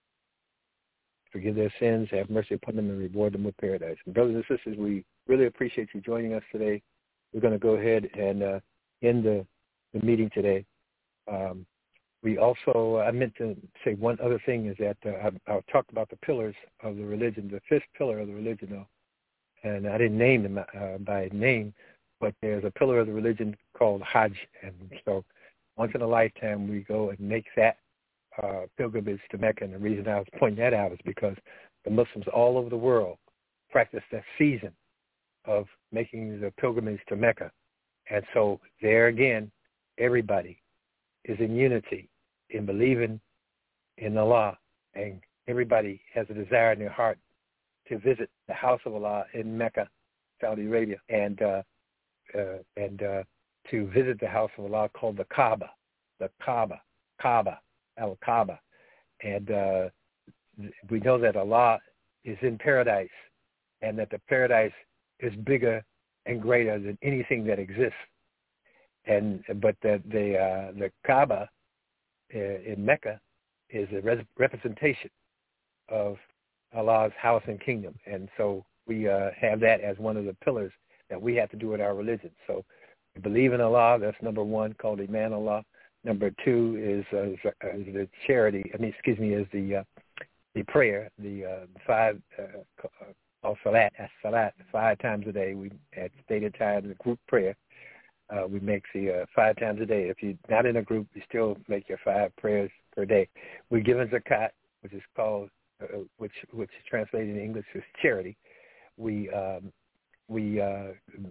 Forgive their sins, have mercy upon them, and reward them with paradise. And brothers and sisters, we really appreciate you joining us today. We're going to go ahead and uh, end the, the meeting today. Um, we also, I meant to say one other thing is that uh, I, I talked about the pillars of the religion, the fifth pillar of the religion, though, and I didn't name them uh, by name, but there's a pillar of the religion called Hajj. And so once in a lifetime, we go and make that uh, pilgrimage to Mecca. And the reason I was pointing that out is because the Muslims all over the world practice that season of making the pilgrimage to Mecca. And so there again, everybody is in unity in believing in Allah, and everybody has a desire in their heart to visit the house of Allah in Mecca, Saudi Arabia, and uh, uh, and uh, to visit the house of Allah called the Kaaba, the Kaaba, Kaaba, Al-Kaaba. And uh, we know that Allah is in paradise and that the paradise is bigger and greater than anything that exists. And but the the, uh, the Kaaba uh, in Mecca is a res- representation of Allah's house and kingdom. And so we uh, have that as one of the pillars that we have to do in our religion. So we believe in Allah. That's number one, called Iman Allah. Number two is, uh, is, uh, is the charity. I mean, excuse me, is the uh, the prayer, the uh, five uh, uh, salat, salat, five times a day. We at stated times, a group prayer. Uh, we make the uh, five times a day. If you're not in a group, you still make your five prayers per day. We give a zakat, which is called, uh, which which is translated in English as charity. We um, we uh,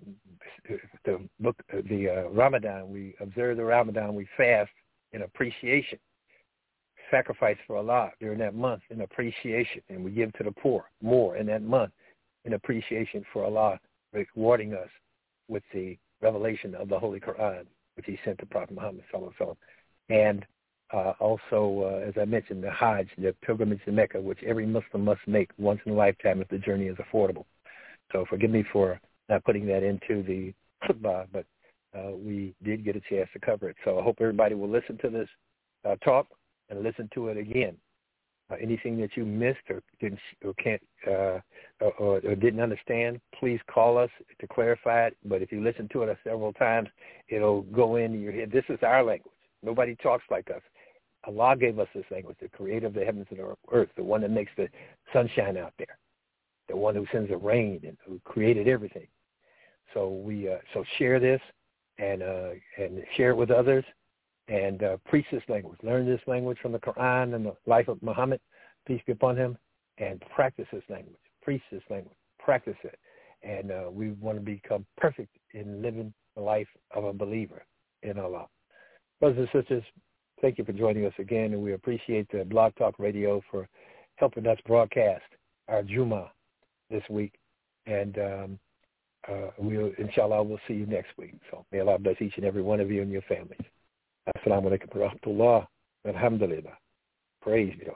the book the uh, Ramadan. We observe the Ramadan. We fast in appreciation, sacrifice for Allah during that month in appreciation, and we give to the poor more in that month in appreciation for Allah rewarding us with the revelation of the Holy Quran, which He sent to Prophet Muhammad sallallahu alaihi wasallam. And Uh, also, uh, as I mentioned, the Hajj, the pilgrimage to Mecca, which every Muslim must make once in a lifetime if the journey is affordable. So forgive me for not putting that into the khutbah, but uh, we did get a chance to cover it. So I hope everybody will listen to this uh, talk and listen to it again. Uh, anything that you missed or didn't or can't uh, or, or, or didn't understand, please call us to clarify it. But if you listen to it several times, it'll go into your head. This is our language. Nobody talks like us. Allah gave us this language, the creator of the heavens and the earth, the one that makes the sunshine out there, the one who sends the rain and who created everything. So we uh, so share this and uh, and share it with others. And uh, preach this language. Learn this language from the Quran and the life of Muhammad, peace be upon him, and practice this language. Preach this language. Practice it. And uh, we want to become perfect in living the life of a believer in Allah. Brothers and sisters, thank you for joining us again, and we appreciate the Blog Talk Radio for helping us broadcast our Jummah this week. And um, uh, we'll, inshallah, we'll see you next week. So may Allah bless each and every one of you and your families. Assalamu alaikum wa rahmatullah. Alhamdulillah. Praise be to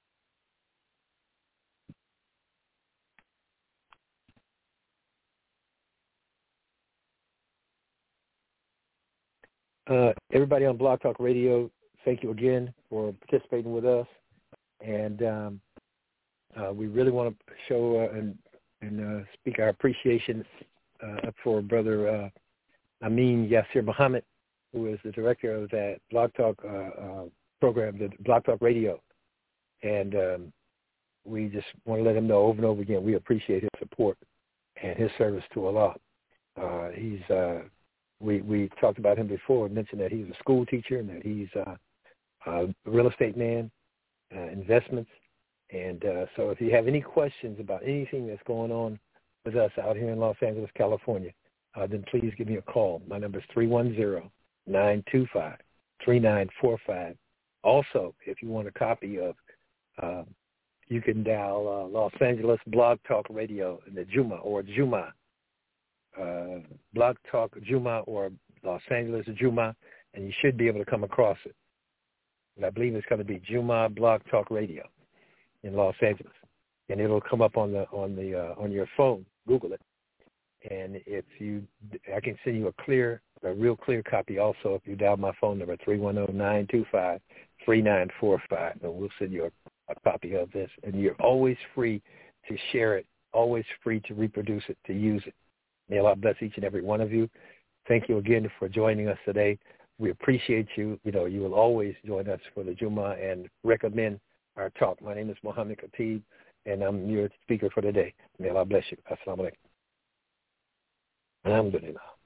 Allah. Uh, everybody on Blog Talk Radio, thank you again for participating with us. And um, uh, we really want to show uh, and, and uh, speak our appreciation uh, for Brother uh, Amin Yasir Muhammad, who is the director of that Blog Talk uh, uh, program, the Blog Talk Radio. And um, we just want to let him know over and over again, we appreciate his support and his service to Allah. Uh, he's, uh, we, we talked about him before, mentioned that he's a school teacher and that he's uh, a real estate man, uh, investments. And uh, so if you have any questions about anything that's going on with us out here in Los Angeles, California, uh, then please give me a call. My number is three one zero, nine two five, three nine four five. Also, if you want a copy of, uh, you can dial uh, Los Angeles Blog Talk Radio in the Jummah or Jummah, uh, Blog Talk Jummah or Los Angeles Jummah, and you should be able to come across it. And I believe it's going to be Jummah Blog Talk Radio in Los Angeles, and it'll come up on the on the uh, on your phone. Google it. And if you, I can send you a clear, a real clear copy also if you dial my phone number, three one zero, nine two five, three nine four five, and we'll send you a, a copy of this. And you're always free to share it, always free to reproduce it, to use it. May Allah bless each and every one of you. Thank you again for joining us today. We appreciate you. You know, you will always join us for the Jummah and recommend our talk. My name is Muhammad Khatib, and I'm your speaker for today. May Allah bless you. Assalamu alaikum. Alhamdulillah.